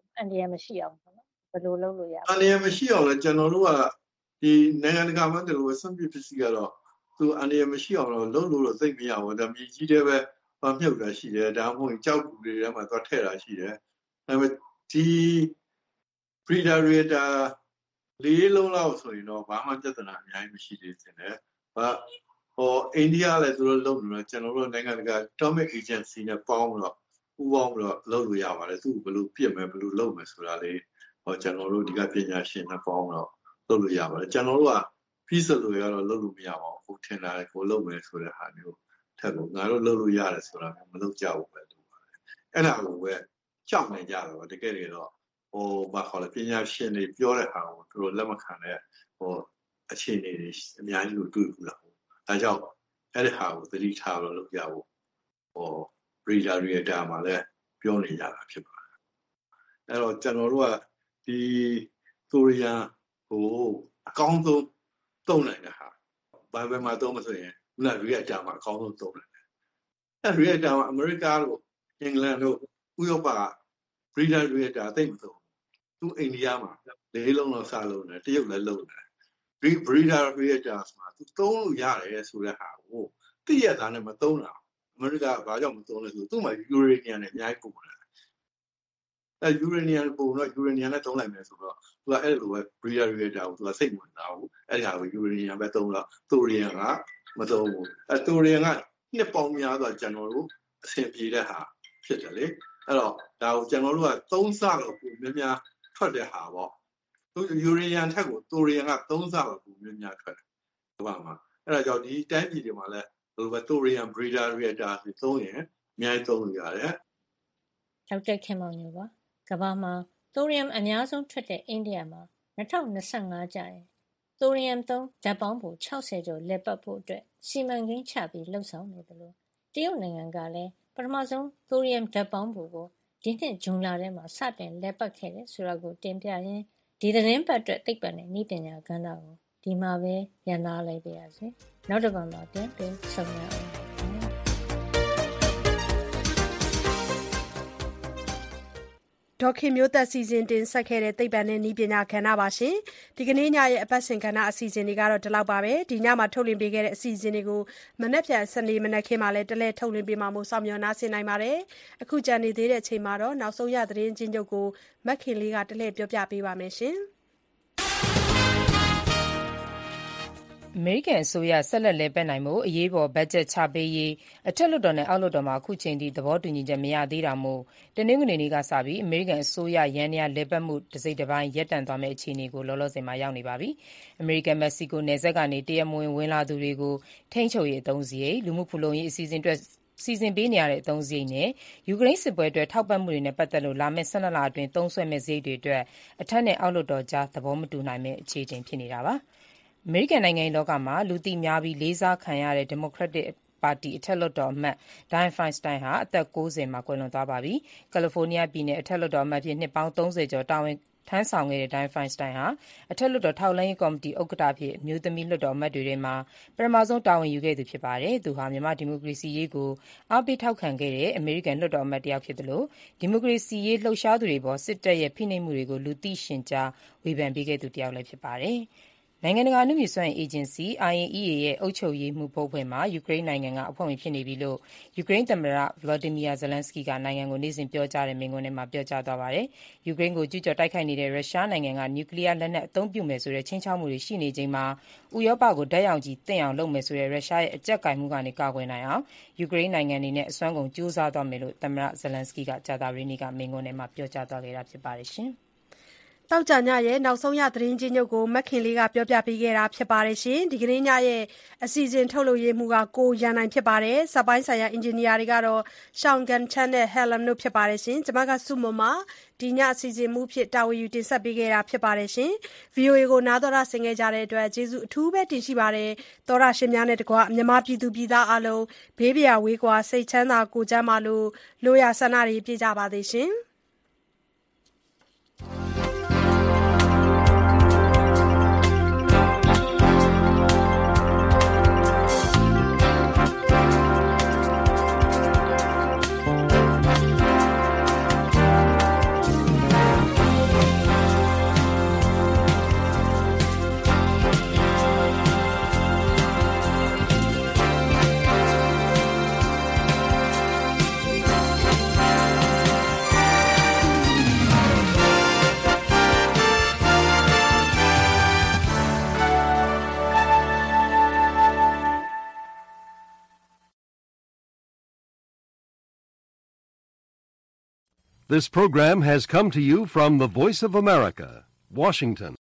အန်ဒီရမရှိအောင်ပေါ့နော်ဘယ်လိုလုပ်လို့ရလဲအန်ဒီရမရှိအောင်လဲကျွန်တော်တို့ကဒီနိုင်ငံတကာမှာတလို့ဆွန့်ပြပစ္စည်းကတော့သူအန်ဒီရမရှိအောင်တော့လုပ်လို့တော့သိမရဘူးဒါမြေကြီးတဲ့ပဲမမြုပ်တာရှိတယ်ဒါမှမဟုတ်ကြောက်ကူတွေထဲမှာသွားထည့်တာရှိတယ်ဒါပေမဲ့ဒီ breeder reactor လေးလုံးလောက်ဆိုရင်တော့ဘာမှပြဿနာအများကြီးမရှိသေးဘူးတဲ့ဟာဟိုအိန္ဒိယလည်းသူတို့လုပ်နေတော့ကျွန်တော်တို့နိုင်ငံတကာ Atomic Agency နဲ့ပေါင်းတော့ပူးပေါင်းတော့လုပ်လို့ရပါတယ်သူ့ဘယ်လိုပြစ်မယ်ဘယ်လိုလုပ်မယ်ဆိုတာလေးဟောကျွန်တော်တို့ဒီကပညာရှင်နဲ့ပေါင်းတော့လုပ်လို့ရပါတယ်ကျွန်တော်တို့က piece လို့ရတော့လုပ်လို့မရပါဘူးထင်တာကိုလုပ်မယ်ဆိုတဲ့ဟာမျိုးထက်လို့ငါတို့လုပ်လို့ရတယ်ဆိုတာမလုပ်ကြဘူးပဲလို့ပါတယ်အဲ့ဒါကိုပဲကြောက်နေကြတော့တကယ်တော့ဟိုဘာခေါ်လဲပညာရှင်တွေပြောတဲ့ဟာကိုသူတို့လက်မခံတဲ့ဟိုအခြေအနေတွေအများကြီးကိုတွေ့ဘူးလားဒါကြောင့်အဲ့ဒီဟာကိုသတိထားလို့လုပ်ကြဖို့ဟို breeder reactor မှာလည်းပြောနေကြတာဖြစ်ပါတယ်အဲ့တော့ကျွန်တော်တို့ကဒီကိုရီးယားဟိုအကောင်းဆုံးသုံးနိုင်တဲ့ဟာဘာပဲမှာသုံးမဆိုရင်ခုန reactor မှာအကောင်းဆုံးသုံးနိုင်တယ်အဲ့ reactor မှာအမေရိကတို့အင်္ဂလန်တို့ဥရောပက breeder reactor သိမ့်မသုံးသူအိန္ဒိယမှာလေးလုံးလောက်စားလုံးတယ်တရုတ်လည်းလုံးတယ် breeder reactor မှာသူသုံးလို့ရတယ်ဆိုတဲ့ဟာကိုသိရတာနဲ့မသုံးတာအမေရိကဘာကြောင့်မသုံးလဲဆိုသူ့မှာ uranium နဲ့အများကြီးပုံတယ်အဲ uranium ပုံတော့ uranium နဲ့သုံးလိုက်မယ်ဆိုတော့သူကအဲ့လိုပဲ breeder reactor ကိုသူကစိတ်ဝင်စားဘူးအဲ့ဒါကို uranium ပဲသုံးတော့ thorium ကမသုံးဘူးအဲ thorium ကနှစ်ပေါင်းများစွာကျွန်တော်တို့အဆင်ပြေတဲ့ဟာဖြစ်တယ်လေအဲ့တော့ဒါကိုကျွန်တော်တို့ကသုံးဆလောက်ကိုများများထွက်တဲ့ဟာပေါ့သူ uranium ထက်ကို thorium ကသုံးဆလောက်ကိုများများထွက်တယ်ဒီမှာမှာအဲ့ဒါကြောင့်ဒီတိုင်းပြည်တွေမှာလည်းဒီလိုပဲ thorium breeder reactor တွေသုံးရင်အများကြီးသုံးလို့ရတယ်ဒေါက်တာခင်မောင်ညိုပါကမ္ဘာမှာ thorium အများဆုံးထွက်တဲ့အိန္ဒိယမှာ၂၀၂၅ကျရင် thorium သုံးဓာတ်ပေါင်းဖို၆၀ကျော်လည်ပတ်ဖို့အတွက်စီမံကိန်းချပြီးလှုပ်ဆောင်နေတယ်လို့တရုတ်နိုင်ငံကလည်းပထမဆုံး thorium ဓာတ်ပေါင်းဖိုကိုဒီနှစ်ဇွန်လထဲမှာစတင်လည်ပတ်ခဲ့တယ်ဆိုတာကိုတင်ပြရင်းဒီသတင်းပတ်အတွက်သိပ္ပံနဲ့နည်းပညာကဏ္ဍကိုဒီမှာပဲရန်နာလိုက်ပါရစေနောက်တစ်ပတ်မှာပြန်ပြီးဆုံရအောင်ဒေါခင်မျိုးသက်စီစဉ်တင်ဆက်ခဲ့တဲ့သိပ္ပံနဲ့နည်းပညာကဏ္ဍပါရှင်ဒီကနေ့ညရဲ့အပတ်စဉ်ကဏ္ဍအစီအစဉ်တွေကတော့ဒီလောက်ပါပဲဒီညမှာထုတ်လွှင့်ပေးခဲ့တဲ့အစီအစဉ်တွေကိုမနက်ဖြန်စနေမနက်ခင်းမှာလည်းတလဲထုတ်လွှင့်ပေးမှာမို့စောင့်မျှော်နှားဆင်နိုင်ပါတယ်အခုကြံနေသေးတဲ့အချိန်မှာတော့နောက်ဆုံးရသတင်းချင်းချုပ်ကိုမက်ခင်လေးကတလဲပြောပြပေးပါမယ်ရှင်အမေရိကန်အစိုးရဆက်လက်လည်ပတ်နိုင်မှုအရေးပေါ်ဘတ်ဂျက်ချပေးရေးအထက်လွှတ်တော်နဲ့အောက်လွှတ်တော်မှာအခုချိန်ထိသဘောတူညီချက်မရသေးတာမို့တနင်္ဂနွေနေ့ကစပြီးအမေရိကန်အစိုးရရန်ရာလည်ပတ်မှုတစ်စိတ်တစ်ပိုင်းရပ်တန့်သွားမယ့်အခြေအနေကိုလောလောဆယ်မှာရောက်နေပါပြီ။အမေရိကန်မက္ကဆီကိုနယ်စပ်ကနေတရမဝင်ဝင်လာသူတွေကိုထိန်းချုပ်ရေးအသုံးစရိတ်လူမှုဖူလုံရေးအစီအစဉ်အတွက်စီစဉ်ပေးနေရတဲ့အသုံးစရိတ်နဲ့ယူကရိန်းစစ်ပွဲအတွက်ထောက်ပံ့မှုတွေနဲ့ပတ်သက်လို့လာမယ့်၁၂လအတွင်းသုံးစွဲမယ့်စရိတ်တွေအတွက်အထက်နဲ့အောက်လွှတ်တော်ကြားသဘောမတူနိုင်မယ့်အခြေအနေဖြစ်နေတာပါ။အမေရိကန်နိုင်ငံရေးလောကမှာလူသိများပြီးလေးစားခံရတဲ့ဒီမိုကရက်တစ်ပါတီအထက်လွှတ်တော်အမတ် Dianne Feinstein ဟာအသက်၉၀မှာကွယ်လွန်သွားပါပြီ။ကယ်လီဖိုးနီးယားပြည်နယ်အထက်လွှတ်တော်အမတ်ဖြစ်နှစ်ပေါင်း၃၀ကျော်တာဝန်ထမ်းဆောင်ခဲ့တဲ့ Dianne Feinstein ဟာအထက်လွှတ်တော်ထောက်လှမ်းရေးကော်မတီဥက္ကဋ္ဌအဖြစ်အမျိုးသမီးလွှတ်တော်အမတ်တွေထဲမှာပထမဆုံးတာဝန်ယူခဲ့သူဖြစ်ပါတယ်။သူဟာမြန်မာဒီမိုကရေစီရေးကိုအားပေးထောက်ခံခဲ့တဲ့အမေရိကန်လွှတ်တော်အမတ်တစ်ယောက်ဖြစ်သလိုဒီမိုကရေစီရေးလှုပ်ရှားသူတွေပေါ်စစ်တပ်ရဲ့ဖိနှိပ်မှုတွေကိုလူသိရှင်ကြားဝေဖန်ပေးခဲ့သူတစ်ယောက်လည်းဖြစ်ပါတယ်။နိုင်ငံတကာအနုမြူစွမ်းအင်အေဂျင်စီ အိုင်အေအီအေ ရဲ့အုပ်ချုပ်ရေးမှူးဘုတ်အဖွဲ့မှာယူကရိန်းနိုင်ငံကအဖွဲ့ဝင်ဖြစ်နေပြီလို့ယူကရိန်းသမ္မတ Volodymyr Zelensky ကနိုင်ငံကိုနေ့စဉ်ပြောကြားတဲ့မိန့်ခွန်းထဲမှာပြောကြားသွားပါတယ်။ယူကရိန်းကိုကျူးကျော်တိုက်ခိုက်နေတဲ့ရုရှားနိုင်ငံကနျူကလီးယားလက်နက်အသုံးပြုမယ်ဆိုတဲ့ခြိမ်းခြောက်မှုတွေရှိနေချိန်မှာဥရောပကိုဓာတ်ရောင်ခြည်သင့်အောင်လုပ်မယ်ဆိုတဲ့ရုရှားရဲ့အကြပ်ကိုင်မှုကနေကာကွယ်နိုင်အောင်ယူကရိန်းနိုင်ငံအနေနဲ့အစွမ်းကုန်ကြိုးစားသွားမယ်လို့သမ္မတ Zelensky ကကြာသပတေးနေ့ကမိန့်ခွန်းထဲမှာပြောကြားသွားခဲ့တာဖြစ်ပါတယ်ရှင်။တောက်ကြညရဲ့နောက်ဆုံးရသတင်းချင်းချုပ်ကိုမက်ခင်လေးကပြောပြပေးခဲ့တာဖြစ်ပါတယ်ရှင်ဒီကနေ့ညရဲ့အစီအစဉ်ထုတ်လုပ်ရေးမှုကကိုရန်နိုင်ဖြစ်ပါတယ်စက်ပိုင်းဆိုင်ရာအင်ဂျင်နီယာတွေကတော့ရှောင်းကန်ချန်နဲ့ဟယ်လမ်တို့ဖြစ်ပါတယ်ရှင်ကျွန်မကစုမမဒီညအစီအစဉ်မှုဖြစ်တာဝန်ယူတင်ဆက်ပေးခဲ့တာဖြစ်ပါတယ်ရှင် ဗီအိုအေ ကိုနားတော်ရဆင်ခဲ့ကြတဲ့အတွက်ကျေးဇူးအထူးပဲတင်ရှိပါတယ်သောရရှင်များနဲ့တကွမြန်မာပြည်သူပြည်သားအလုံးဘေးပရာဝေးကွာစိတ်ချမ်းသာကိုကျမ်းမာလို့လိုရာဆန္ဒတွေပြည့်ကြပါသေးရှင် This program has come to you from the Voice of America, Washington.